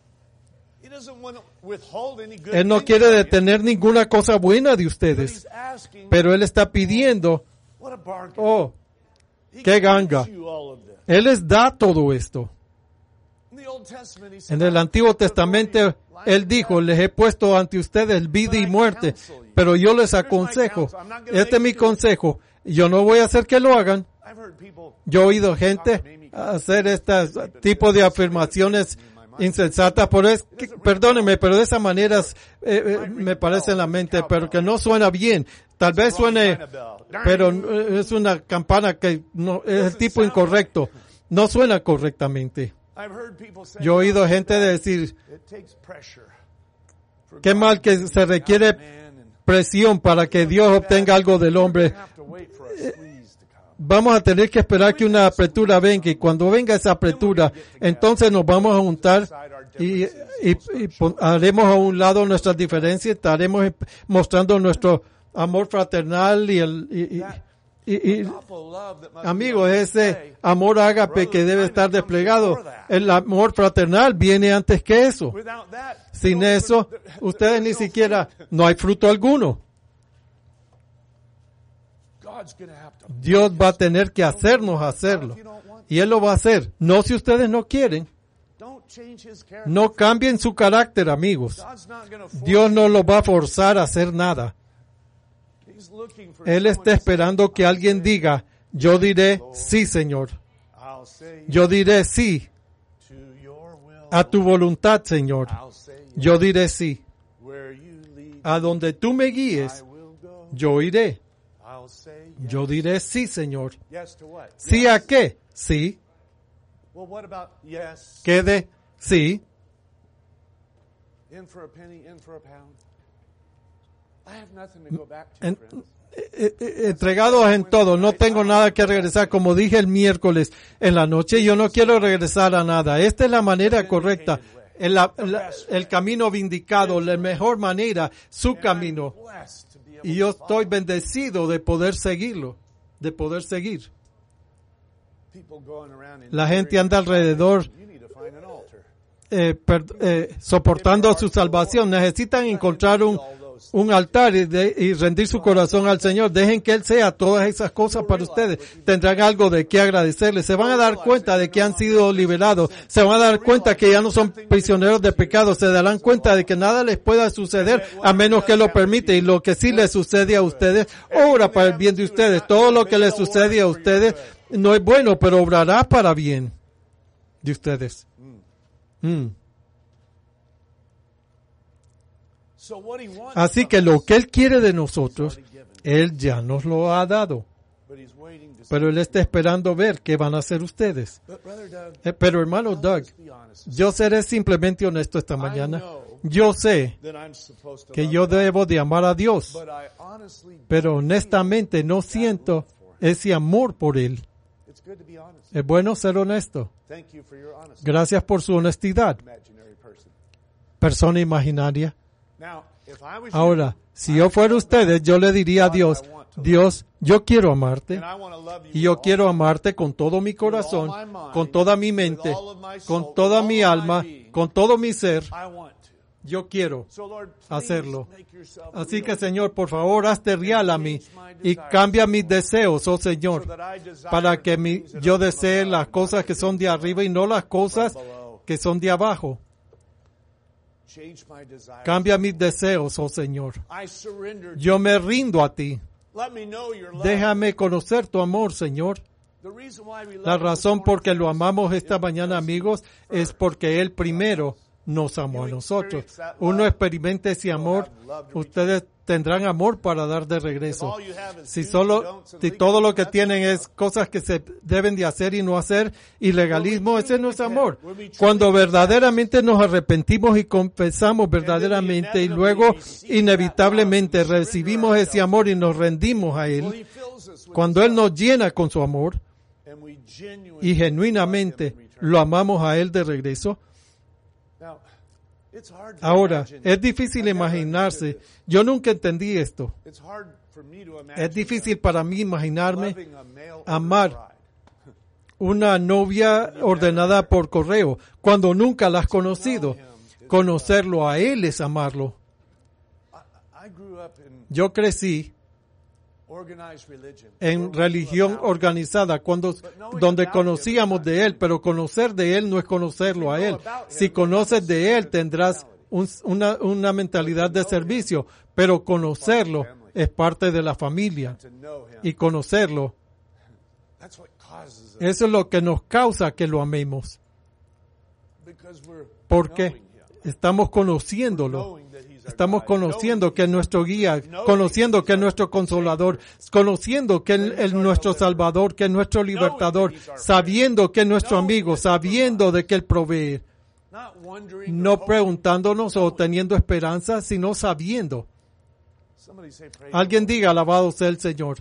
Él no quiere detener ninguna cosa buena de ustedes. Pero Él está pidiendo, qué ganga. Él les da todo esto. En el Antiguo Testamento, Él dijo, les he puesto ante ustedes vida y muerte, pero yo les aconsejo, este es mi consejo, yo no voy a hacer que lo hagan. Yo he oído gente hacer este tipo de afirmaciones insensatas, perdónenme, pero de esa manera me parece en la mente, pero que no suena bien. Tal vez suene, pero es una campana que no es el tipo incorrecto, no suena correctamente. Yo he oído gente decir, qué mal que se requiere presión para que Dios obtenga algo del hombre. Vamos a tener que esperar que una apertura venga, y cuando venga esa apertura, entonces nos vamos a juntar y haremos a un lado nuestras diferencias, estaremos mostrando nuestro amor fraternal y amigos, ese amor ágape que debe estar desplegado, el amor fraternal viene antes que eso. Sin eso, ustedes ni siquiera, no hay fruto alguno. Dios va a tener que hacernos hacerlo. Y Él lo va a hacer. No si ustedes no quieren. No cambien su carácter, amigos. Dios no los va a forzar a hacer nada. Él está esperando que alguien diga, yo diré sí, Señor. Yo diré sí a tu voluntad, Señor. Yo diré sí. A donde tú me guíes, yo iré. Yo diré sí, Señor. ¿Sí a qué? Sí. ¿Qué de? Sí. Entregados en todo, no tengo nada que regresar, como dije el miércoles en la noche, yo no quiero regresar a nada. Esta es la manera correcta, el camino vindicado, la mejor manera, su camino. Y yo estoy bendecido de poder seguirlo, de poder seguir. La gente anda alrededor soportando su salvación. Necesitan encontrar un altar y rendir su corazón al Señor. Dejen que Él sea todas esas cosas para ustedes. Tendrán algo de qué agradecerle. Se van a dar cuenta de que han sido liberados. Se van a dar cuenta que ya no son prisioneros de pecado. Se darán cuenta de que nada les pueda suceder a menos que lo permite. Y lo que sí les sucede a ustedes, obra para el bien de ustedes. Todo lo que les sucede a ustedes no es bueno, pero obrará para bien de ustedes. Así que lo que Él quiere de nosotros, Él ya nos lo ha dado. Pero Él está esperando ver qué van a hacer ustedes. Pero hermano Doug, yo seré simplemente honesto esta mañana. Yo sé que yo debo de amar a Dios, pero honestamente no siento ese amor por Él. Es bueno ser honesto. Gracias por su honestidad, persona imaginaria. Ahora, si yo fuera ustedes, yo le diría a Dios, Dios, yo quiero amarte y yo quiero amarte con todo mi corazón, con toda mi mente, con toda mi alma, con todo mi ser. Yo quiero hacerlo. Así que, Señor, por favor, hazte real a mí y cambia mis deseos, oh Señor, para que yo desee las cosas que son de arriba y no las cosas que son de abajo. Cambia mis deseos, oh Señor. Yo me rindo a ti. Déjame conocer tu amor, Señor. La razón por que lo amamos esta mañana, amigos, es porque Él primero nos amó a nosotros. Uno experimenta ese amor, ustedes tendrán amor para dar de regreso. Si todo lo que tienen es cosas que se deben de hacer y no hacer, y legalismo, ese no es amor. Cuando verdaderamente nos arrepentimos y confesamos verdaderamente y luego inevitablemente recibimos ese amor y nos rendimos a Él, cuando Él nos llena con su amor y genuinamente lo amamos a Él de regreso. Ahora, es difícil imaginarse. Yo nunca entendí esto. Es difícil para mí imaginarme amar una novia ordenada por correo cuando nunca la has conocido. Conocerlo a Él es amarlo. Yo crecí en religión organizada, donde conocíamos de Él, pero conocer de Él no es conocerlo a Él. Si conoces de Él, tendrás una mentalidad de servicio, pero conocerlo es parte de la familia. Y conocerlo, eso es lo que nos causa que lo amemos. Porque estamos conociéndolo. Estamos conociendo que es nuestro guía, conociendo que es nuestro consolador, conociendo que es nuestro salvador, que es nuestro libertador, sabiendo que es nuestro amigo, sabiendo de que Él provee. No preguntándonos o teniendo esperanza, sino sabiendo. Alguien diga, alabado sea el Señor.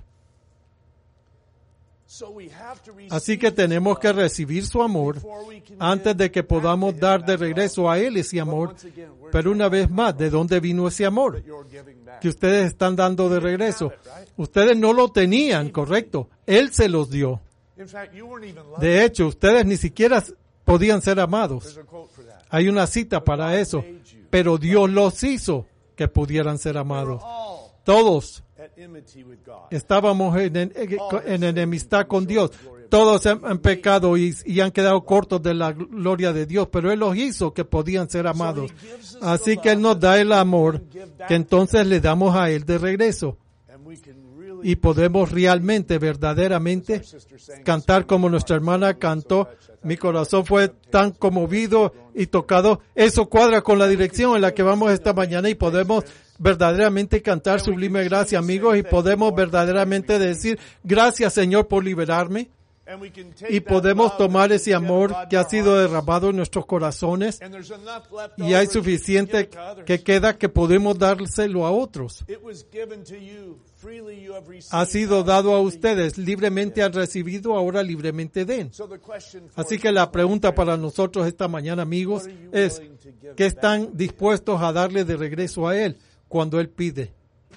Así que tenemos que recibir su amor antes de que podamos dar de regreso a Él ese amor. Pero una vez más, ¿de dónde vino ese amor que ustedes están dando de regreso? Ustedes no lo tenían, correcto. Él se los dio. De hecho, ustedes ni siquiera podían ser amados. Hay una cita para eso. Pero Dios los hizo que pudieran ser amados. Todos estábamos en enemistad con Dios. Todos han pecado y han quedado cortos de la gloria de Dios, pero Él los hizo que podían ser amados. Así que Él nos da el amor que entonces le damos a Él de regreso. Y podemos realmente, verdaderamente, cantar como nuestra hermana cantó. Mi corazón fue tan conmovido y tocado. Eso cuadra con la dirección en la que vamos esta mañana y podemos verdaderamente cantar sublime gracia, amigos, y podemos verdaderamente decir, gracias Señor por liberarme. Y podemos tomar ese amor que ha sido derramado en nuestros corazones y hay suficiente que queda que podemos dárselo a otros. Ha sido dado a ustedes, libremente han recibido, ahora libremente den. Así que la pregunta para nosotros esta mañana, amigos, es ¿qué están dispuestos a darle de regreso a Él cuando Él pide?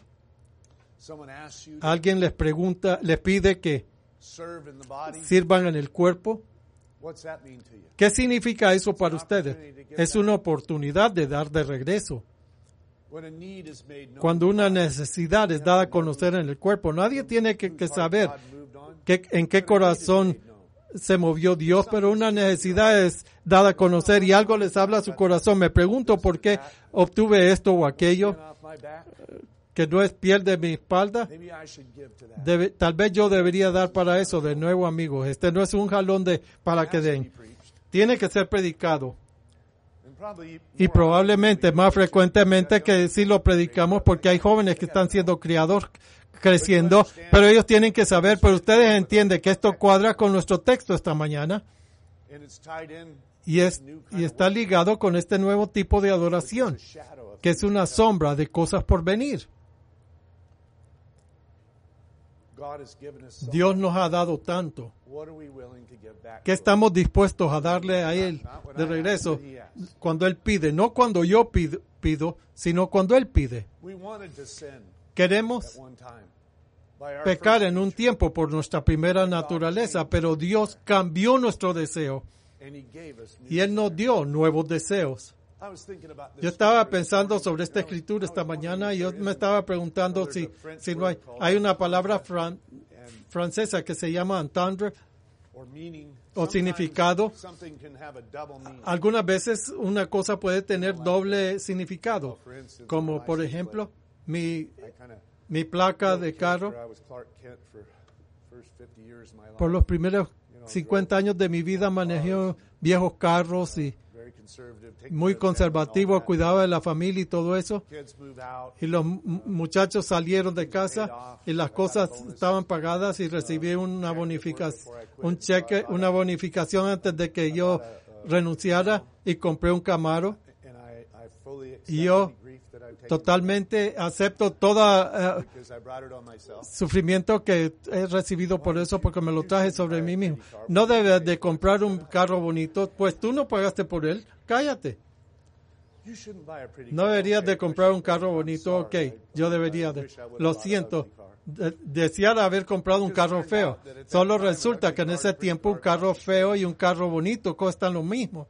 Alguien les pide que sirvan en el cuerpo. ¿Qué significa eso para ustedes? Es una oportunidad de dar de regreso. Cuando una necesidad es dada a conocer en el cuerpo, nadie tiene que saber en qué corazón se movió Dios, pero una necesidad es dada a conocer y algo les habla a su corazón. Me pregunto por qué obtuve esto o aquello, que no es piel de mi espalda. Tal vez yo debería dar para eso. De nuevo, amigos, este no es un jalón para que den. Tiene que ser predicado. Y probablemente más frecuentemente que si lo predicamos, porque hay jóvenes que están siendo criados, creciendo, pero ellos tienen que saber, pero ustedes entienden que esto cuadra con nuestro texto esta mañana y está ligado con este nuevo tipo de adoración, que es una sombra de cosas por venir. Dios nos ha dado tanto. ¿Qué estamos dispuestos a darle a Él de regreso cuando Él pide? No cuando yo pido, sino cuando Él pide. Queremos pecar en un tiempo por nuestra primera naturaleza, pero Dios cambió nuestro deseo y Él nos dio nuevos deseos. Yo estaba pensando sobre esta escritura esta mañana y yo me estaba preguntando si no hay una palabra francesa que se llama entendre o significado. Algunas veces una cosa puede tener doble significado, como por ejemplo mi placa de carro. Por los primeros 50 años de mi vida manejé viejos carros y muy conservativo, cuidaba de la familia y todo eso. Y los muchachos salieron de casa y las cosas estaban pagadas y recibí una bonificación antes de que yo renunciara y compré un Camaro. Y yo totalmente acepto todo sufrimiento que he recibido por eso, porque me lo traje sobre mí mismo. No debes de comprar un carro bonito, pues tú no pagaste por él. Cállate. No deberías de comprar un carro bonito. Ok, yo debería de. Lo siento. Deseara haber comprado un carro feo. Solo resulta que en ese tiempo un carro feo y un carro bonito cuestan lo mismo.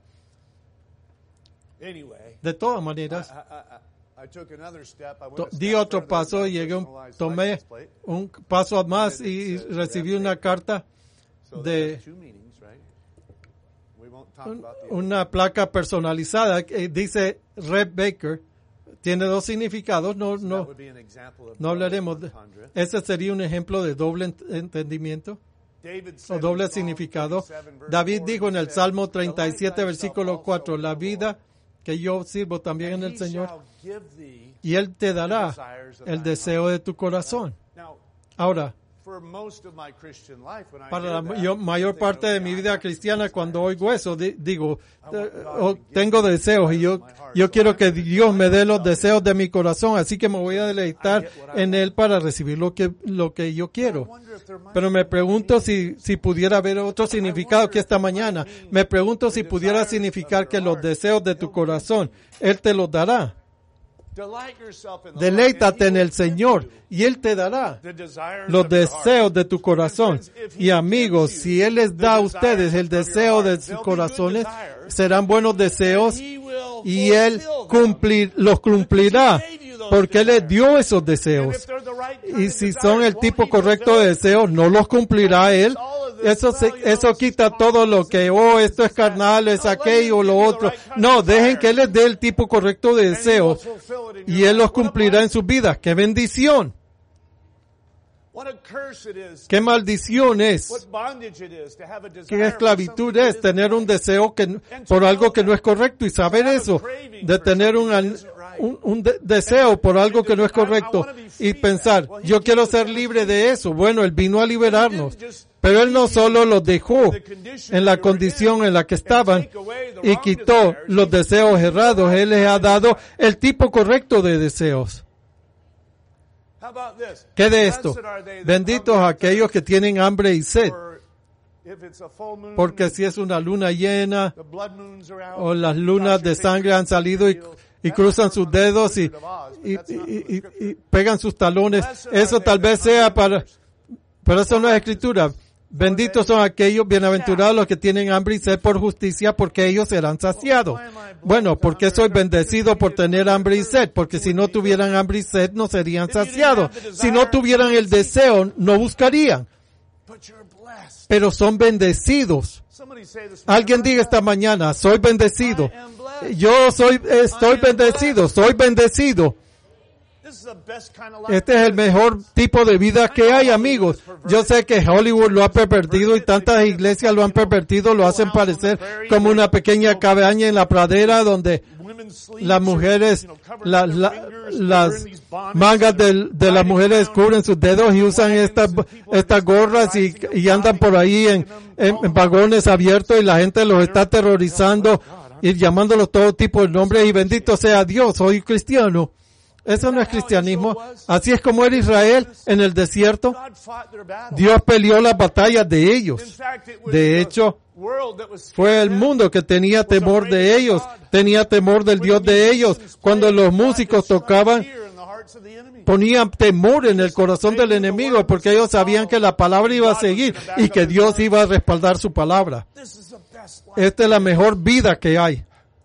De todas maneras, di otro paso y tomé un paso más y recibí una carta de una placa personalizada que dice Red Baker. Tiene dos significados, no hablaremos de. Ese sería un ejemplo de doble entendimiento o doble significado. David dijo en el Salmo 37, versículo 4, la vida que yo sirvo también en el Señor, y Él te dará el deseo de tu corazón. Ahora, para la mayor parte de mi vida cristiana, cuando oigo eso, digo, tengo deseos y yo quiero que Dios me dé los deseos de mi corazón, así que me voy a deleitar en Él para recibir lo que yo quiero. Pero me pregunto si pudiera haber otro significado que esta mañana. Me pregunto si pudiera significar que los deseos de tu corazón, Él te los dará. Deleítate en el Señor y Él te dará los deseos de tu corazón. Y amigos, si Él les da a ustedes el deseo de sus corazones, serán buenos deseos y Él los cumplirá porque Él les dio esos deseos. Y si son el tipo correcto de deseos, no los cumplirá Él. Eso quita todo lo que, esto es carnal, es aquello o lo otro. No, dejen que Él les dé el tipo correcto de deseos y Él los cumplirá en sus vidas. ¡Qué bendición! ¡Qué maldición es! ¡Qué esclavitud es tener un deseo por algo que no es correcto! Y saber eso, de tener un deseo por algo que no es correcto y pensar, yo quiero ser libre de eso. Bueno, Él vino a liberarnos. Pero Él no solo los dejó en la condición en la que estaban y quitó los deseos errados, Él les ha dado el tipo correcto de deseos. ¿Qué de esto? Benditos aquellos que tienen hambre y sed. Porque si es una luna llena o las lunas de sangre han salido y cruzan sus dedos y pegan sus talones, eso tal vez sea pero eso no es escritura. Benditos son aquellos, bienaventurados los que tienen hambre y sed por justicia, porque ellos serán saciados. Bueno, ¿por qué soy bendecido por tener hambre y sed? Porque si no tuvieran hambre y sed, no serían saciados. Si no tuvieran el deseo, no buscarían. Pero son bendecidos. Alguien diga esta mañana, soy bendecido. Estoy bendecido, soy bendecido. Este es el mejor tipo de vida que hay, amigos. Yo sé que Hollywood lo ha pervertido y tantas iglesias lo han pervertido, lo hacen parecer como una pequeña cabaña en la pradera donde las mujeres, las mangas de las mujeres cubren sus dedos y usan estas gorras y andan por ahí en vagones abiertos y la gente los está aterrorizando y llamándolos todo tipo de nombres y bendito sea Dios, soy cristiano. Eso no es cristianismo. Así es como era Israel en el desierto. Dios peleó las batallas de ellos. De hecho, fue el mundo que tenía temor de ellos, tenía temor del Dios de ellos. Cuando los músicos tocaban, ponían temor en el corazón del enemigo porque ellos sabían que la palabra iba a seguir y que Dios iba a respaldar su palabra. Esta es la mejor vida que hay.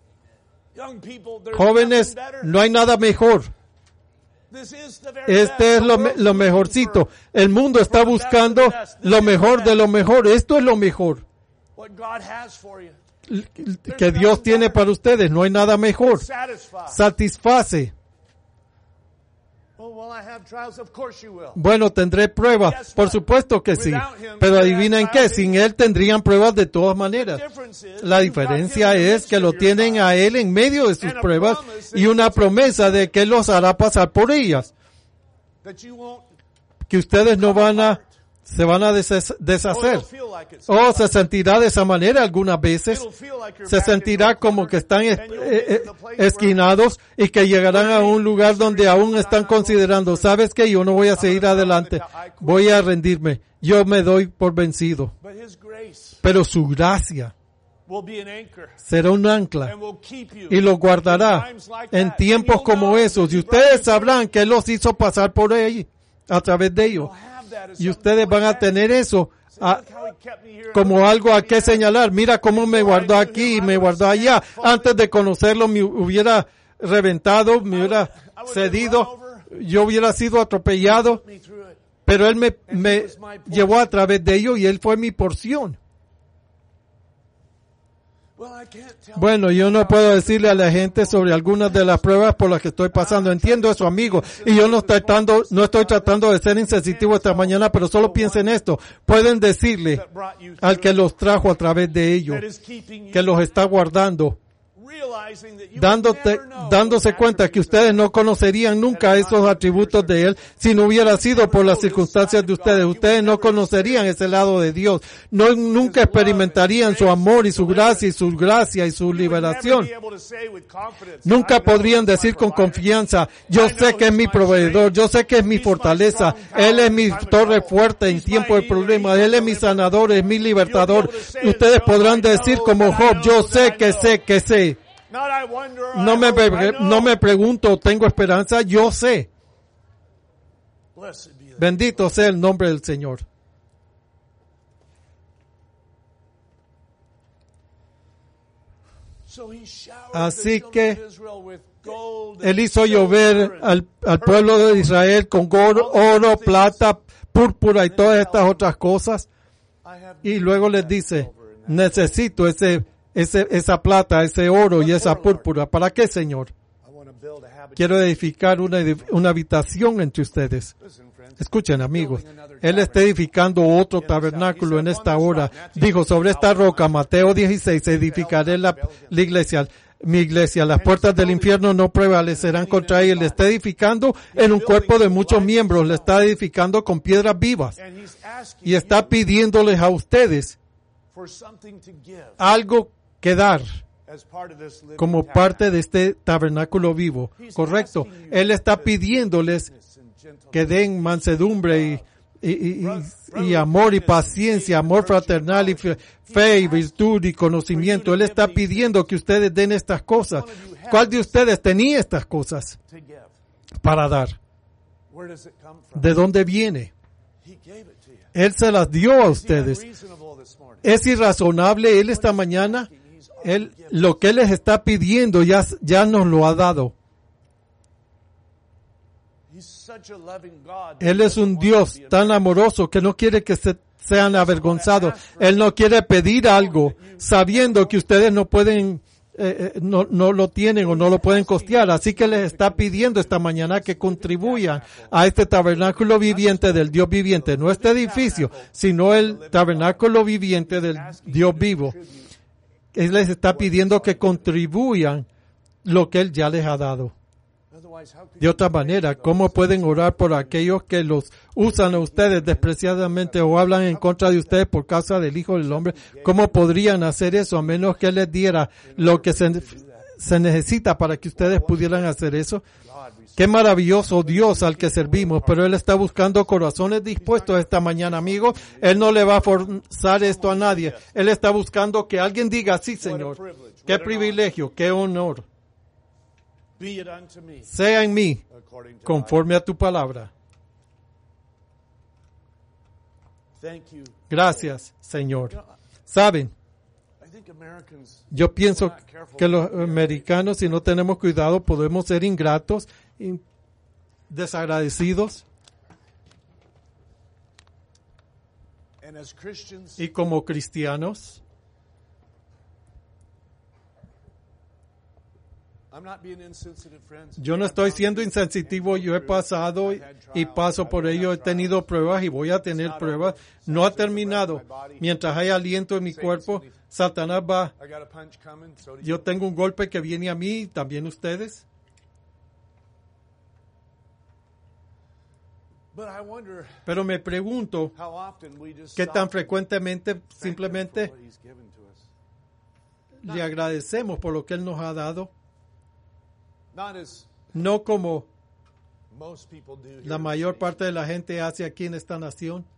Jóvenes, no hay nada mejor. Este es lo mejorcito. El mundo está buscando lo mejor de lo mejor. Esto es lo mejor que Dios tiene para ustedes. No hay nada mejor. Satisface. Bueno, tendré pruebas. Por supuesto que sí. Pero adivinen qué, sin Él tendrían pruebas de todas maneras. La diferencia es que lo tienen a Él en medio de sus pruebas y una promesa de que Él los hará pasar por ellas. Que ustedes no se van a deshacer. O se sentirá de esa manera algunas veces. Se sentirá como que están esquinados y que llegarán a un lugar donde aún están considerando, ¿sabes qué? Yo no voy a seguir adelante. Voy a rendirme. Yo me doy por vencido. Pero su gracia será un ancla y lo guardará en tiempos como esos. Y ustedes sabrán que Él los hizo pasar por ahí, a través de ellos. Y ustedes van a tener eso como algo a que señalar. Mira cómo me guardó aquí y me guardó allá. Antes de conocerlo me hubiera reventado, me hubiera cedido, yo hubiera sido atropellado. Pero Él me llevó a través de ello y Él fue mi porción. Bueno, yo no puedo decirle a la gente sobre algunas de las pruebas por las que estoy pasando. Entiendo eso, amigo. Y yo no estoy tratando de ser insensitivo esta mañana, pero solo piensen esto. Pueden decirle al que los trajo a través de ellos, que los está guardando, dándose cuenta que ustedes no conocerían nunca esos atributos de Él si no hubiera sido por las circunstancias de ustedes. Ustedes no conocerían ese lado de Dios. Nunca experimentarían su amor y su gracia y su liberación. Nunca podrían decir con confianza, yo sé que es mi proveedor, yo sé que es mi fortaleza, Él es mi torre fuerte en tiempo de problemas, Él es mi sanador, es mi libertador. Ustedes podrán decir como Job, yo sé que sé. No me pregunto, tengo esperanza, yo sé. Bendito sea el nombre del Señor. Así que Él hizo llover al pueblo de Israel con oro, plata, púrpura y todas estas otras cosas. Y luego les dice, necesito esa plata, ese oro y esa púrpura. ¿Para qué, Señor? Quiero edificar una habitación entre ustedes. Escuchen, amigos. Él está edificando otro tabernáculo en esta hora. Dijo, sobre esta roca, Mateo 16, edificaré la iglesia. Mi iglesia, las puertas del infierno no prevalecerán contra ella. Le está edificando en un cuerpo de muchos miembros. Le está edificando con piedras vivas. Y está pidiéndoles a ustedes algo que dar como parte de este tabernáculo vivo. Correcto. Él está pidiéndoles que den mansedumbre y amor y paciencia, amor fraternal y fe y virtud y conocimiento. Él está pidiendo que ustedes den estas cosas. ¿Cuál de ustedes tenía estas cosas para dar? ¿De dónde viene? Él se las dio a ustedes. Es irrazonable. Él esta mañana, lo que Él les está pidiendo ya nos lo ha dado. Él es un Dios tan amoroso que no quiere que sean avergonzados. Él no quiere pedir algo sabiendo que ustedes no pueden no lo tienen o no lo pueden costear. Así que les está pidiendo esta mañana que contribuyan a este tabernáculo viviente del Dios viviente. No este edificio, sino el tabernáculo viviente del Dios vivo. Él les está pidiendo que contribuyan lo que Él ya les ha dado. De otra manera, ¿cómo pueden orar por aquellos que los usan a ustedes despreciadamente o hablan en contra de ustedes por causa del Hijo del Hombre? ¿Cómo podrían hacer eso a menos que Él les diera lo que se necesita para que ustedes pudieran hacer eso? Qué maravilloso Dios al que servimos, pero Él está buscando corazones dispuestos esta mañana, amigos. Él no le va a forzar esto a nadie. Él está buscando que alguien diga, sí, Señor. Qué privilegio, qué honor. Sea en mí, conforme a tu palabra. Gracias, Señor. Saben, yo pienso que los americanos, si no tenemos cuidado, podemos ser ingratos, desagradecidos. Y como cristianos, yo no estoy siendo insensitivo, yo he pasado y paso por ello, he tenido pruebas y voy a tener pruebas. No ha terminado. Mientras hay aliento en mi cuerpo, Satanás va. Yo tengo un golpe que viene a mí, también ustedes. Pero me pregunto, ¿qué tan frecuentemente simplemente le agradecemos por lo que Él nos ha dado? No como la mayor parte de la gente hace aquí en esta nación.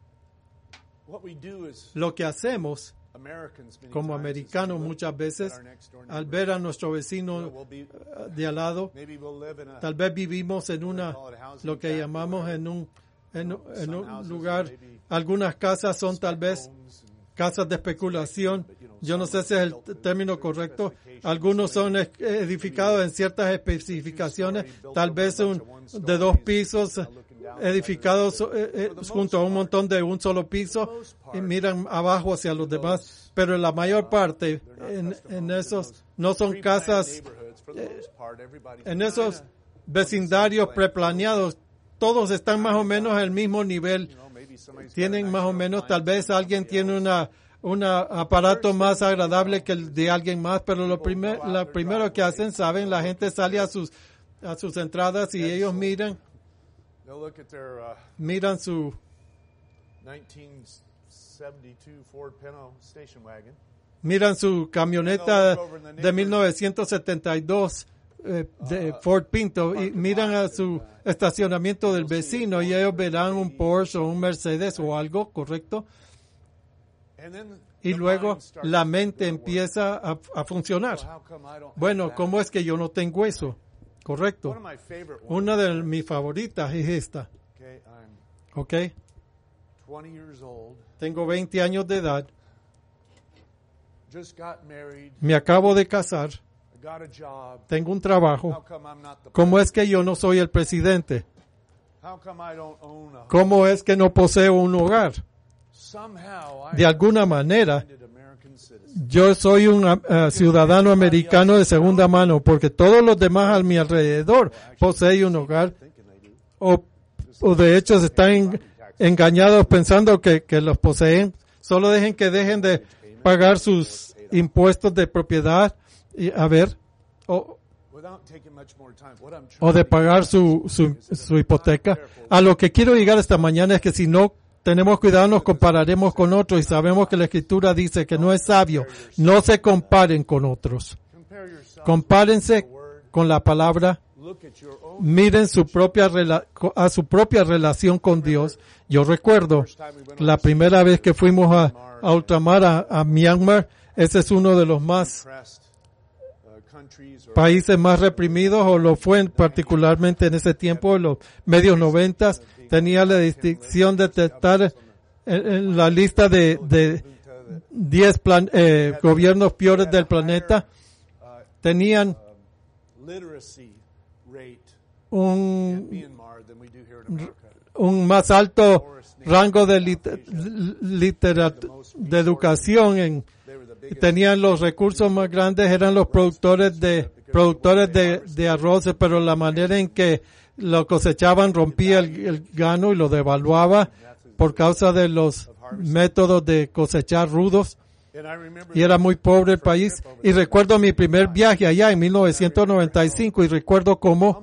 Lo que hacemos como americanos muchas veces, al ver a nuestro vecino de al lado, tal vez vivimos en lo que llamamos en un lugar, algunas casas son tal vez casas de especulación. Yo no sé si es el término correcto. Algunos son edificados en ciertas especificaciones, tal vez de 2 pisos, edificados junto a un montón de un solo piso y miran abajo hacia los demás. Pero en la mayor parte, en esos, no son casas, en esos vecindarios preplaneados, todos están más o menos al mismo nivel. Tienen más o menos, tal vez alguien tiene un aparato más agradable que el de alguien más, pero lo primero que hacen, saben, la gente sale a sus entradas y ellos miran su 1972 Ford Pinto station wagon. Miran su camioneta de 1972 de Ford Pinto y miran a su estacionamiento del vecino y ellos verán un Porsche o un Mercedes o algo, ¿correcto? Y luego la mente empieza a funcionar. Bueno, ¿cómo es que yo no tengo eso? Correcto. Una de mis favoritas es esta. ¿Ok? Tengo 20 años de edad. Me acabo de casar. Tengo un trabajo. ¿Cómo es que yo no soy el presidente? ¿Cómo es que no poseo un hogar? De alguna manera, yo soy un ciudadano americano de segunda mano, porque todos los demás a mi alrededor poseen un hogar, o de hecho están engañados pensando que los poseen. Solo dejen de pagar sus impuestos de propiedad y o de pagar su hipoteca. A lo que quiero llegar esta mañana es que si no tenemos cuidado, nos compararemos con otros y sabemos que la Escritura dice que no es sabio. No se comparen con otros. Compárense con la palabra. Miren a su propia relación con Dios. Yo recuerdo la primera vez que fuimos a ultramar a Myanmar. Ese es uno de los países más reprimidos, o lo fue particularmente en ese tiempo, en los medios 90. Tenía la distinción de estar en la lista de 10 gobiernos peores del planeta. Tenían un más alto rango de educación tenían los recursos más grandes, eran los productores de arroz, pero la manera en que lo cosechaban rompía el grano y lo devaluaba por causa de los métodos de cosechar rudos. Y era muy pobre el país. Y recuerdo mi primer viaje allá en 1995 y recuerdo cómo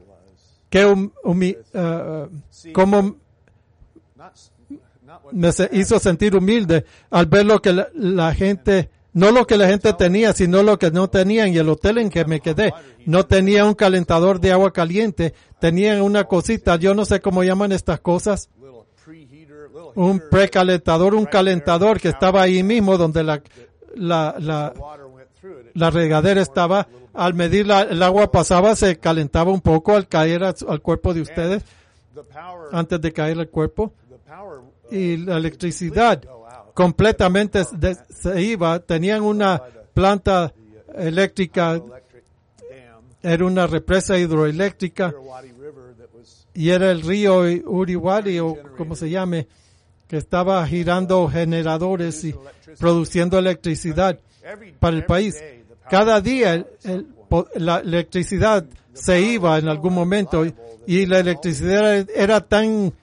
me hizo sentir humilde al ver lo que la gente, no lo que la gente tenía, sino lo que no tenían. Y el hotel en que me quedé no tenía un calentador de agua caliente, tenían una cosita, yo no sé cómo llaman estas cosas, un precalentador, un calentador que estaba ahí mismo donde la regadera estaba. Al medir el agua pasaba, se calentaba un poco al caer al cuerpo de ustedes, antes de caer al cuerpo. Y la electricidad completamente se iba. Tenían una planta eléctrica, era una represa hidroeléctrica, y era el río Uriwari, o como se llame, que estaba girando generadores y produciendo electricidad para el país. Cada día la electricidad se iba en algún momento y la electricidad era tan...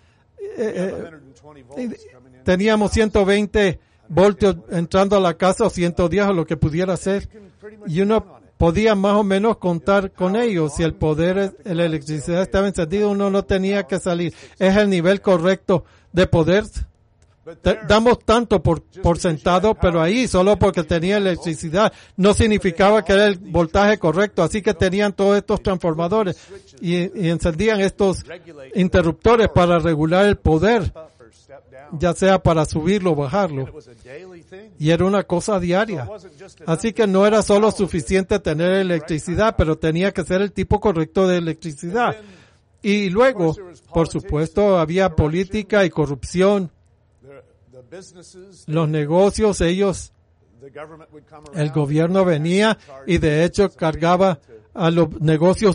teníamos 120 voltios entrando a la casa o 110 o lo que pudiera ser y uno podía más o menos contar con ellos. Si el poder, la electricidad estaba encendida, uno no tenía que salir. Es el nivel correcto de poder. Damos tanto por sentado, pero ahí solo porque tenía electricidad no significaba que era el voltaje correcto, así que tenían todos estos transformadores y encendían estos interruptores para regular el poder, ya sea para subirlo o bajarlo, y era una cosa diaria. Así que no era solo suficiente tener electricidad, pero tenía que ser el tipo correcto de electricidad. Y luego, por supuesto, había política y corrupción. Los negocios, el gobierno venía y de hecho cargaba a los negocios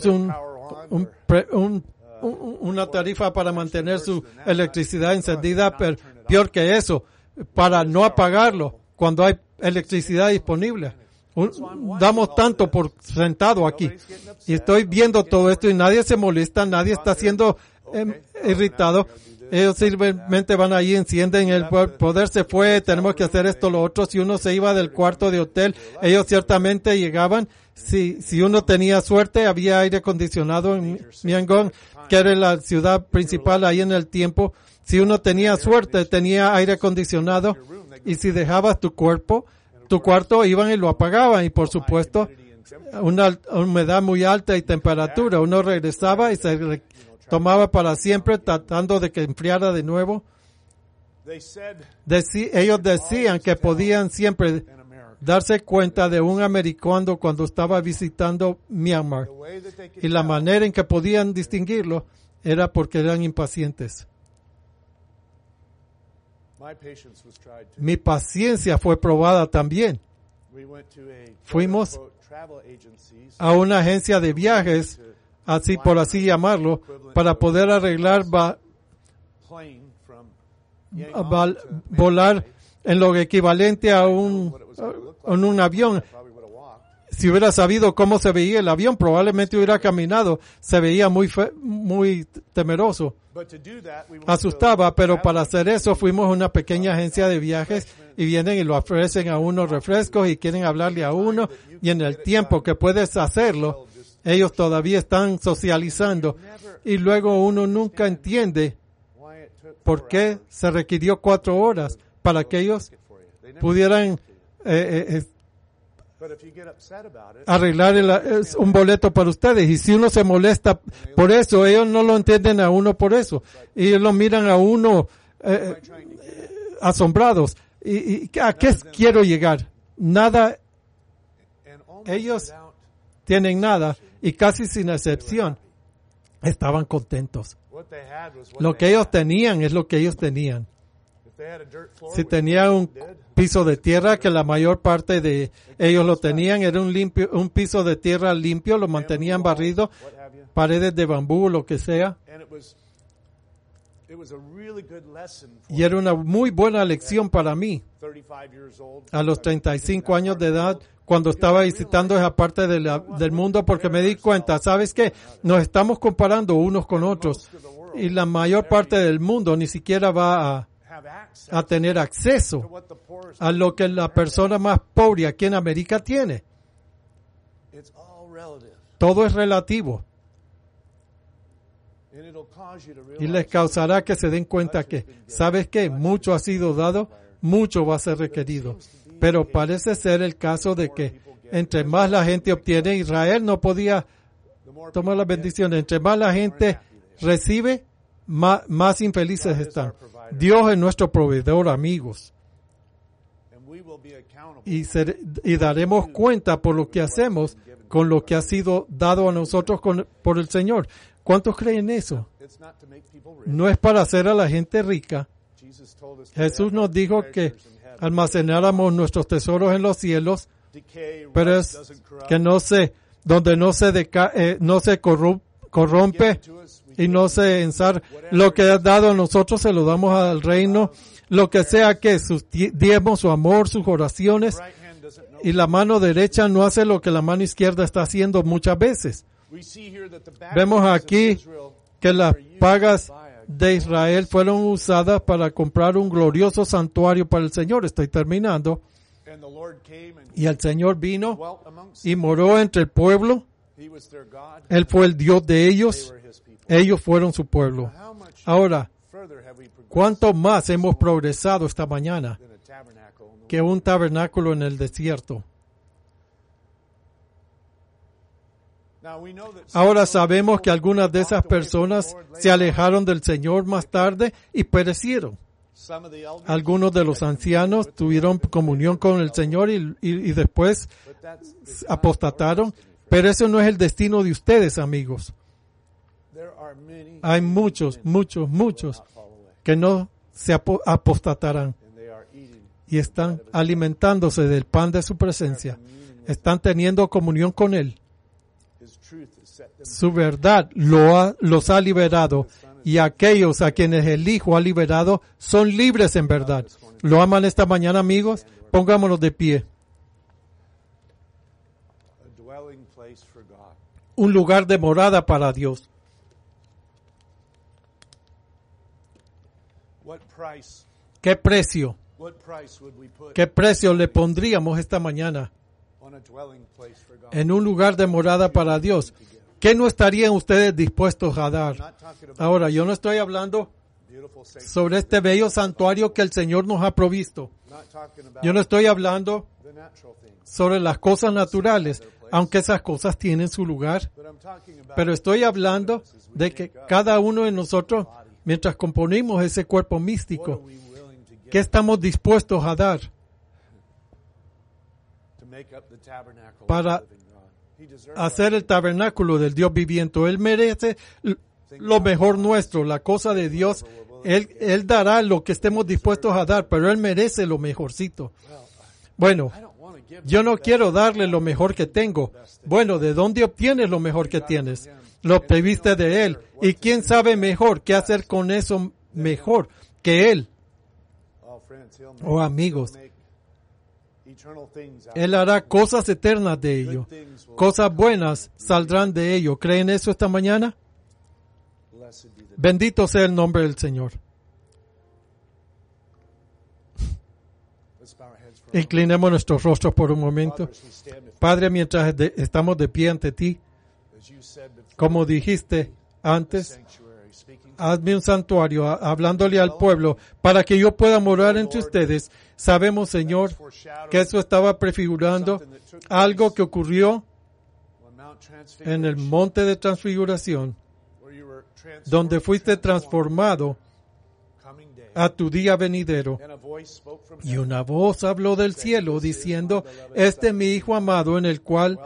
una tarifa para mantener su electricidad encendida, pero peor que eso, para no apagarlo cuando hay electricidad disponible. Damos tanto por sentado aquí y estoy viendo todo esto y nadie se molesta, nadie está siendo irritado. Ellos simplemente van allí, encienden, el poder se fue, tenemos que hacer esto, lo otro. Si uno se iba del cuarto de hotel, ellos ciertamente llegaban. Si uno tenía suerte, había aire acondicionado en Yangon, que era la ciudad principal ahí en el tiempo. Si uno tenía suerte, tenía aire acondicionado. Y si dejabas tu cuarto, iban y lo apagaban. Y por supuesto, una humedad muy alta y temperatura. Uno regresaba y se tomaba para siempre, tratando de que enfriara de nuevo. Ellos decían que podían siempre darse cuenta de un americano cuando estaba visitando Myanmar. Y la manera en que podían distinguirlo era porque eran impacientes. Mi paciencia fue probada también. Fuimos a una agencia de viajes, por así llamarlo, para poder arreglar volar en lo equivalente a un avión. Si hubiera sabido cómo se veía el avión, probablemente hubiera caminado. Se veía muy temeroso. Asustaba, pero para hacer eso fuimos a una pequeña agencia de viajes y vienen y lo ofrecen a uno refrescos y quieren hablarle a uno, y en el tiempo que puedes hacerlo, ellos todavía están socializando y luego uno nunca entiende por qué se requirió 4 horas para que ellos pudieran arreglar un boleto para ustedes. Y si uno se molesta por eso, ellos no lo entienden a uno por eso. Y ellos lo miran a uno asombrados. ¿Y a qué quiero llegar? Nada. Ellos tienen nada y casi sin excepción estaban contentos. Lo que ellos tenían es lo que ellos tenían. Si tenían un piso de tierra, que la mayor parte de ellos lo tenían, era un piso de tierra limpio, lo mantenían barrido, paredes de bambú, lo que sea. Y era una muy buena lección para mí, a los 35 años de edad, cuando estaba visitando esa parte del mundo, porque me di cuenta, ¿sabes qué? Nos estamos comparando unos con otros y la mayor parte del mundo ni siquiera va a tener acceso a lo que la persona más pobre aquí en América tiene. Todo es relativo. Y les causará que se den cuenta que, ¿sabes qué? Mucho ha sido dado, mucho va a ser requerido. Pero parece ser el caso de que entre más la gente obtiene, Israel no podía tomar las bendiciones. Entre más la gente recibe, más infelices están. Dios es nuestro proveedor, amigos. Y daremos cuenta por lo que hacemos con lo que ha sido dado a nosotros por el Señor. ¿Cuántos creen eso? No es para hacer a la gente rica. Jesús nos dijo que almacenáramos nuestros tesoros en los cielos, pero es que donde no se corrompe y no se ensarta. Lo que ha dado a nosotros se lo damos al reino, lo que sea que sus diezmos, su amor, sus oraciones, y la mano derecha no hace lo que la mano izquierda está haciendo muchas veces. Vemos aquí que las pagas de Israel fueron usadas para comprar un glorioso santuario para el Señor. Estoy terminando. Y el Señor vino y moró entre el pueblo. Él fue el Dios de ellos. Ellos fueron su pueblo. Ahora, ¿cuánto más hemos progresado esta mañana que un tabernáculo en el desierto? Ahora sabemos que algunas de esas personas se alejaron del Señor más tarde y perecieron. Algunos de los ancianos tuvieron comunión con el Señor y después apostataron, pero eso no es el destino de ustedes, amigos. Hay muchos que no se apostatarán y están alimentándose del pan de su presencia. Están teniendo comunión con Él. Su verdad los ha liberado, y aquellos a quienes el Hijo ha liberado son libres en verdad. ¿Lo aman esta mañana, amigos? Pongámonos de pie. Un lugar de morada para Dios. ¿Qué precio? ¿Qué precio le pondríamos esta mañana en un lugar de morada para Dios? ¿Qué no estarían ustedes dispuestos a dar? Ahora, yo no estoy hablando sobre este bello santuario que el Señor nos ha provisto. Yo no estoy hablando sobre las cosas naturales, aunque esas cosas tienen su lugar. Pero estoy hablando de que cada uno de nosotros, mientras componemos ese cuerpo místico, ¿qué estamos dispuestos a dar para hacer el tabernáculo del Dios viviente? Él merece lo mejor nuestro, la cosa de Dios. Él dará lo que estemos dispuestos a dar, pero Él merece lo mejorcito. Bueno, yo no quiero darle lo mejor que tengo. Bueno, ¿de dónde obtienes lo mejor que tienes? Lo obtuviste de Él. ¿Y quién sabe mejor qué hacer con eso mejor que Él? Oh, amigos, Él hará cosas eternas de ello. Cosas buenas saldrán de ello. ¿Creen eso esta mañana? Bendito sea el nombre del Señor. Inclinemos nuestros rostros por un momento. Padre, mientras estamos de pie ante ti, como dijiste antes, hazme un santuario, hablándole al pueblo, para que yo pueda morar entre ustedes. Sabemos, Señor, que eso estaba prefigurando algo que ocurrió en el monte de transfiguración, donde fuiste transformado a tu día venidero. Y una voz habló del cielo diciendo: este es mi Hijo amado, en el cual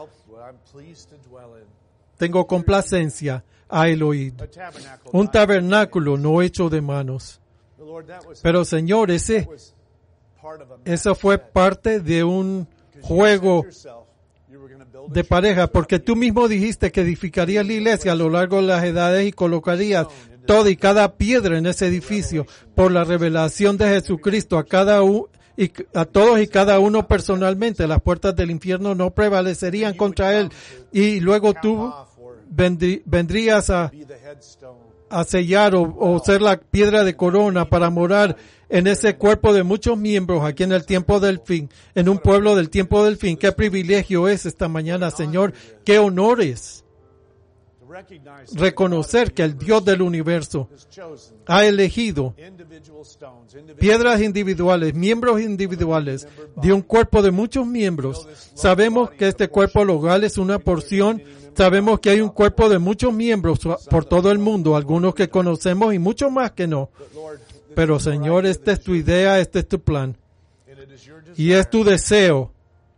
tengo complacencia. A él oíd. Un tabernáculo no hecho de manos. Pero, Señor, eso fue parte de un juego de pareja, porque tú mismo dijiste que edificarías la iglesia a lo largo de las edades y colocarías toda y cada piedra en ese edificio por la revelación de Jesucristo a cada y a todos y cada uno personalmente. Las puertas del infierno no prevalecerían contra él. Y luego tú vendrías a sellar o ser la piedra de corona para morar en ese cuerpo de muchos miembros aquí en el tiempo del fin, en un pueblo del tiempo del fin. Qué privilegio es esta mañana, Señor. Qué honores reconocer que el Dios del universo ha elegido piedras individuales, miembros individuales de un cuerpo de muchos miembros. Sabemos que este cuerpo local es una porción. Sabemos que hay un cuerpo de muchos miembros por todo el mundo, algunos que conocemos y muchos más que no. Pero Señor, esta es tu idea, este es tu plan. Y es tu deseo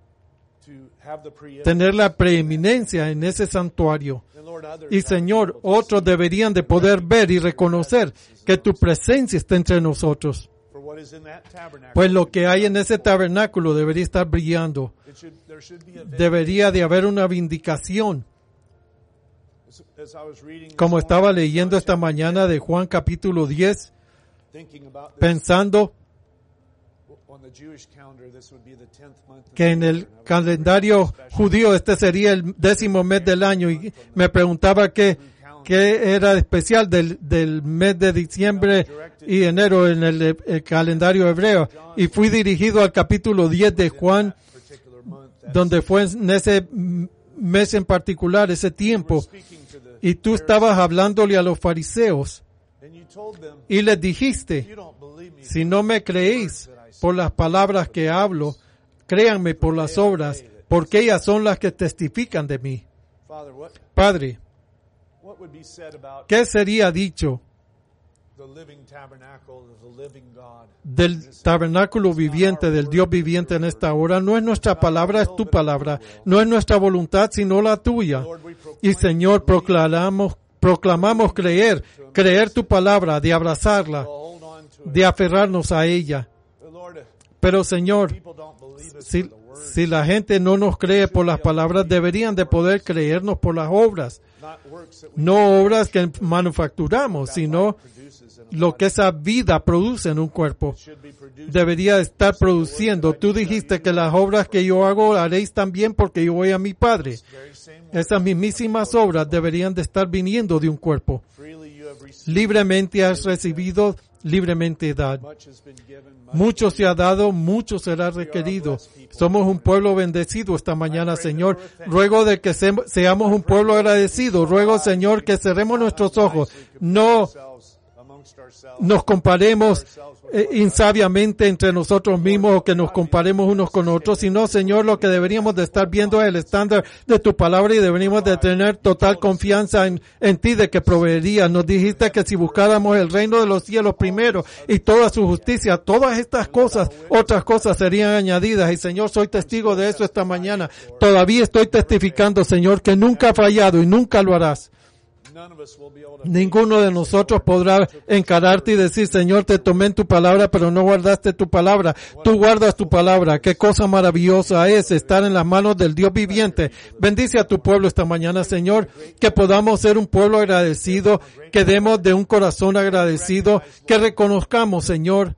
tener la preeminencia en ese santuario. Y Señor, otros deberían de poder ver y reconocer que tu presencia está entre nosotros. Pues lo que hay en ese tabernáculo debería estar brillando. Debería de haber una vindicación. Como estaba leyendo esta mañana de Juan capítulo 10, pensando que en el calendario judío este sería el 10º mes del año, y me preguntaba qué era especial del mes de diciembre y enero en el calendario hebreo, y fui dirigido al capítulo 10 de Juan, donde fue en ese mes en particular, ese tiempo, y tú estabas hablándole a los fariseos y les dijiste: si no me creéis por las palabras que hablo, créanme por las obras, porque ellas son las que testifican de mí. Padre, ¿qué sería dicho del tabernáculo viviente, del Dios viviente en esta hora? No es nuestra palabra, es tu palabra. No es nuestra voluntad, sino la tuya. Y Señor, proclamamos creer tu palabra, de abrazarla, de aferrarnos a ella. Pero Señor, si la gente no nos cree por las palabras, deberían de poder creernos por las obras. No obras que manufacturamos, sino lo que esa vida produce en un cuerpo. Debería estar produciendo. Tú dijiste que las obras que yo hago haréis también porque yo voy a mi Padre. Esas mismísimas obras deberían de estar viniendo de un cuerpo. Libremente has recibido, libremente dad. Mucho se ha dado, mucho será requerido. Somos un pueblo bendecido esta mañana, Señor. Ruego de que seamos un pueblo agradecido. Ruego, Señor, que cerremos nuestros ojos. No nos comparemos insabiamente entre nosotros mismos o que nos comparemos unos con otros, sino, Señor, lo que deberíamos de estar viendo es el estándar de tu palabra y deberíamos de tener total confianza en ti de que proveerías. Nos dijiste que si buscáramos el reino de los cielos primero y toda su justicia, todas estas cosas, otras cosas serían añadidas. Y Señor, soy testigo de eso esta mañana. Todavía estoy testificando, Señor, que nunca has fallado y nunca lo harás. Ninguno de nosotros podrá encararte y decir: Señor, te tomé en tu palabra, pero no guardaste tu palabra. Tú guardas tu palabra. Qué cosa maravillosa es estar en las manos del Dios viviente. Bendice a tu pueblo esta mañana, Señor, que podamos ser un pueblo agradecido, que demos de un corazón agradecido, que reconozcamos, Señor.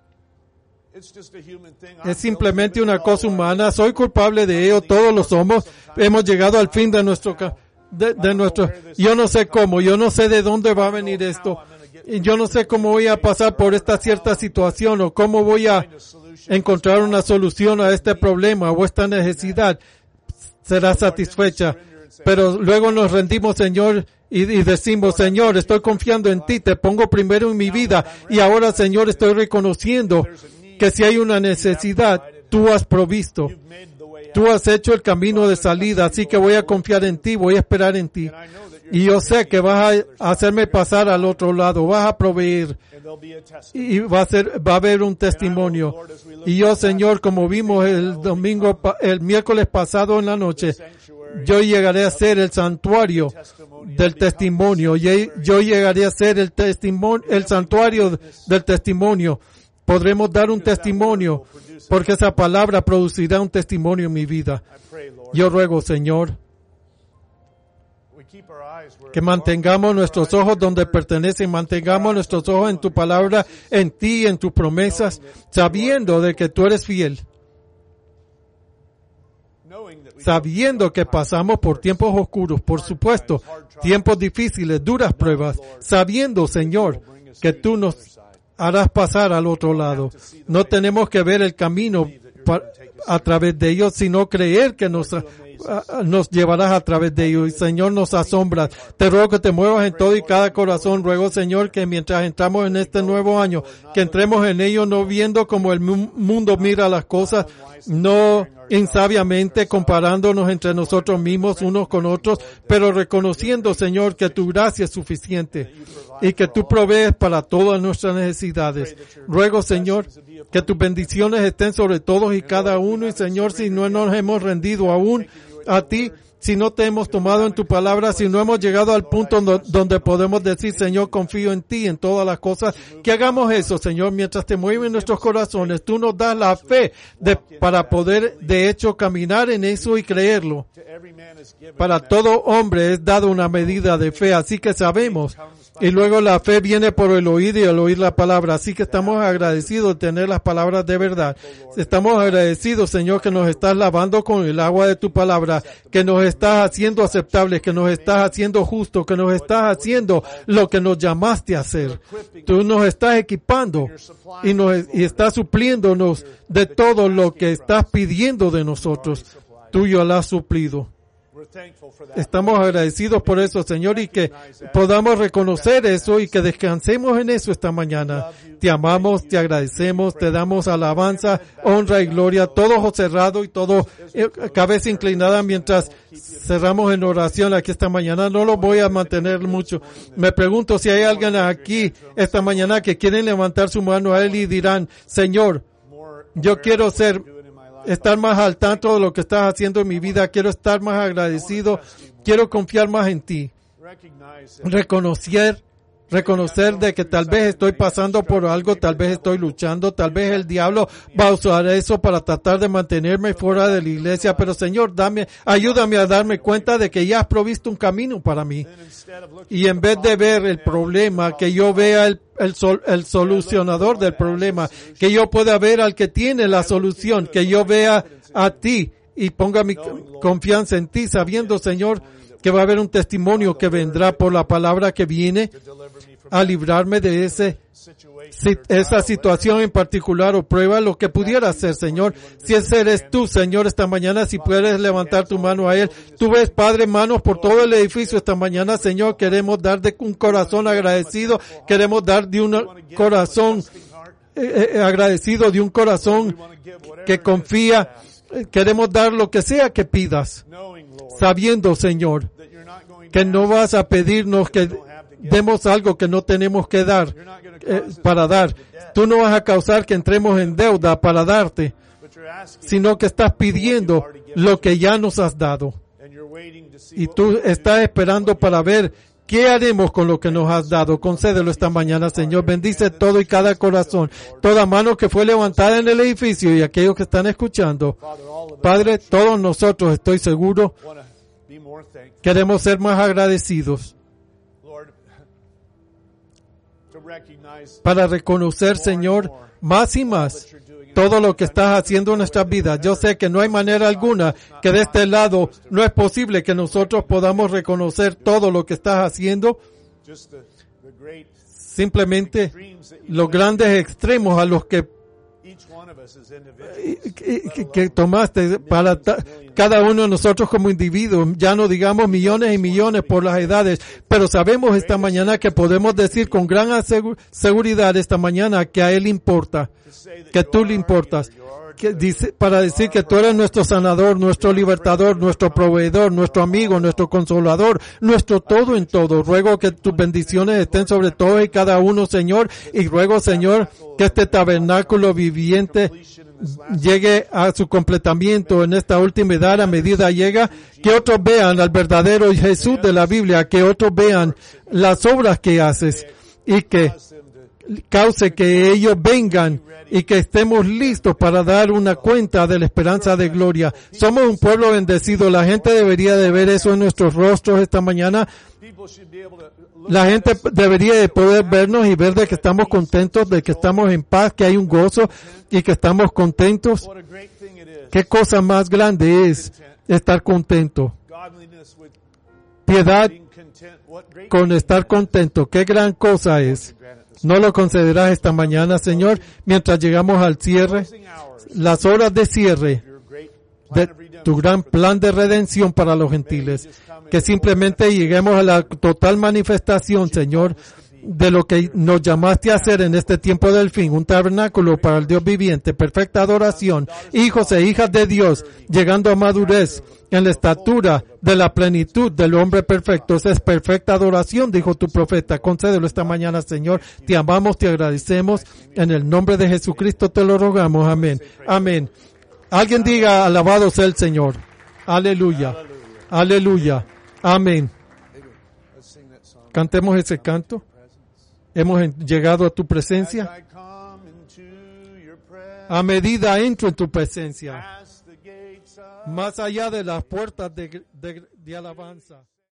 Es simplemente una cosa humana. Soy culpable de ello. Todos lo somos. Hemos llegado al fin de nuestro yo no sé cómo, yo no sé de dónde va a venir esto, y yo no sé cómo voy a pasar por esta cierta situación o cómo voy a encontrar una solución a este problema o esta necesidad será satisfecha. Pero luego nos rendimos, Señor, y decimos: Señor, estoy confiando en ti, te pongo primero en mi vida, y ahora, Señor, estoy reconociendo que si hay una necesidad, tú has provisto. Tú has hecho el camino de salida, así que voy a confiar en ti, voy a esperar en ti. Y yo sé que vas a hacerme pasar al otro lado, vas a proveer y va a haber un testimonio. Y yo, Señor, como vimos el miércoles pasado en la noche, yo llegaré a ser el santuario del testimonio. Yo llegaré a ser el santuario del testimonio. Podremos dar un testimonio, porque esa palabra producirá un testimonio en mi vida. Yo ruego, Señor, Que mantengamos nuestros ojos donde pertenecen, mantengamos nuestros ojos en tu palabra, en ti, en tus promesas, sabiendo de que tú eres fiel. Sabiendo que pasamos por tiempos oscuros, por supuesto, tiempos difíciles, duras pruebas, sabiendo, Señor, que tú nos harás pasar al otro lado. No tenemos que ver el camino a través de ellos, sino creer que nos llevarás a través de ellos. Y Señor, nos asombras. Te ruego que te muevas en todo y cada corazón. Ruego, Señor, que mientras entramos en este nuevo año, que entremos en ello no viendo como el mundo mira las cosas, no insabiamente comparándonos entre nosotros mismos unos con otros, pero reconociendo, Señor, que tu gracia es suficiente y que tú provees para todas nuestras necesidades. Ruego, Señor, que tus bendiciones estén sobre todos y cada uno, y Señor, si no nos hemos rendido aún a ti, si no te hemos tomado en tu palabra, si no hemos llegado al punto donde podemos decir, Señor, confío en ti en todas las cosas, que hagamos eso, Señor, mientras te mueven nuestros corazones. Tú nos das la fe para poder, de hecho, caminar en eso y creerlo. Para todo hombre es dado una medida de fe, así que sabemos. Y luego la fe viene por el oír y el oír la palabra. Así que estamos agradecidos de tener las palabras de verdad. Estamos agradecidos, Señor, que nos estás lavando con el agua de tu palabra, que nos estás haciendo aceptables, que nos estás haciendo justos, que nos estás haciendo lo que nos llamaste a hacer. Tú nos estás equipando y estás supliéndonos de todo lo que estás pidiendo de nosotros. Tú ya lo has suplido. Estamos agradecidos por eso, Señor, y que podamos reconocer eso y que descansemos en eso esta mañana. Te amamos, te agradecemos, te damos alabanza, honra y gloria, todo ojo cerrado y todo cabeza inclinada mientras cerramos en oración aquí esta mañana. No lo voy a mantener mucho. Me pregunto si hay alguien aquí esta mañana que quieren levantar su mano a él y dirán, Señor, yo quiero estar más al tanto de lo que estás haciendo en mi vida, quiero estar más agradecido, quiero confiar más en ti. Reconocer de que tal vez estoy pasando por algo, tal vez estoy luchando, tal vez el diablo va a usar eso para tratar de mantenerme fuera de la iglesia, pero Señor, ayúdame a darme cuenta de que ya has provisto un camino para mí. Y en vez de ver el problema, que yo vea el solucionador del problema, que yo pueda ver al que tiene la solución, que yo vea a ti y ponga mi confianza en ti, sabiendo, Señor, que va a haber un testimonio que vendrá por la palabra que viene a librarme de esa situación en particular o prueba, lo que pudiera ser, Señor. Si ese eres tú, Señor, esta mañana, si puedes levantar tu mano a Él. Tú ves, Padre, manos por todo el edificio esta mañana, Señor. Queremos dar de un corazón agradecido, queremos dar de un corazón agradecido, de un corazón que confía. Queremos dar lo que sea que pidas, sabiendo, Señor, que no vas a pedirnos que demos algo que no tenemos que dar, para dar. Tú no vas a causar que entremos en deuda para darte, sino que estás pidiendo lo que ya nos has dado. Y tú estás esperando para ver qué haremos con lo que nos has dado. Concédelo esta mañana, Señor. Bendice todo y cada corazón, toda mano que fue levantada en el edificio y aquellos que están escuchando. Padre, todos nosotros, estoy seguro, queremos ser más agradecidos para reconocer, Señor, más y más todo lo que estás haciendo en nuestras vidas. Yo sé que no hay manera alguna que de este lado no es posible que nosotros podamos reconocer todo lo que estás haciendo. Simplemente los grandes extremos a los que tomaste para cada uno de nosotros como individuos, ya no digamos millones y millones por las edades, pero sabemos esta mañana que podemos decir con gran seguridad esta mañana que a Él importa, que tú le importas, para decir que tú eres nuestro sanador, nuestro libertador, nuestro proveedor, nuestro amigo, nuestro consolador, nuestro todo en todo. Ruego que tus bendiciones estén sobre todos y cada uno, Señor, y ruego, Señor, que este tabernáculo viviente llegue a su completamiento en esta última edad a medida llega, que otros vean al verdadero Jesús de la Biblia, que otros vean las obras que haces y que cause que ellos vengan y que estemos listos para dar una cuenta de la esperanza de gloria. Somos un pueblo bendecido. La gente debería de ver eso en nuestros rostros esta mañana. La gente debería de poder vernos y ver de que estamos contentos, de que estamos en paz, que hay un gozo y que estamos contentos. Qué cosa más grande es estar contento. Piedad con estar contento. Qué gran cosa es. ¿No lo concederás esta mañana, Señor? Mientras llegamos al cierre, las horas de cierre de tu gran plan de redención para los gentiles. Que simplemente lleguemos a la total manifestación, Señor, de lo que nos llamaste a hacer en este tiempo del fin, un tabernáculo para el Dios viviente, perfecta adoración, hijos e hijas de Dios, llegando a madurez en la estatura de la plenitud del hombre perfecto. Esa es perfecta adoración, dijo tu profeta. Concédelo esta mañana, Señor. Te amamos, te agradecemos. En el nombre de Jesucristo te lo rogamos. Amén. Amén. Alguien diga, alabado sea el Señor. Aleluya. Aleluya. Amén. Cantemos ese canto. Hemos llegado a tu presencia. A medida entro en tu presencia, más allá de las puertas de alabanza.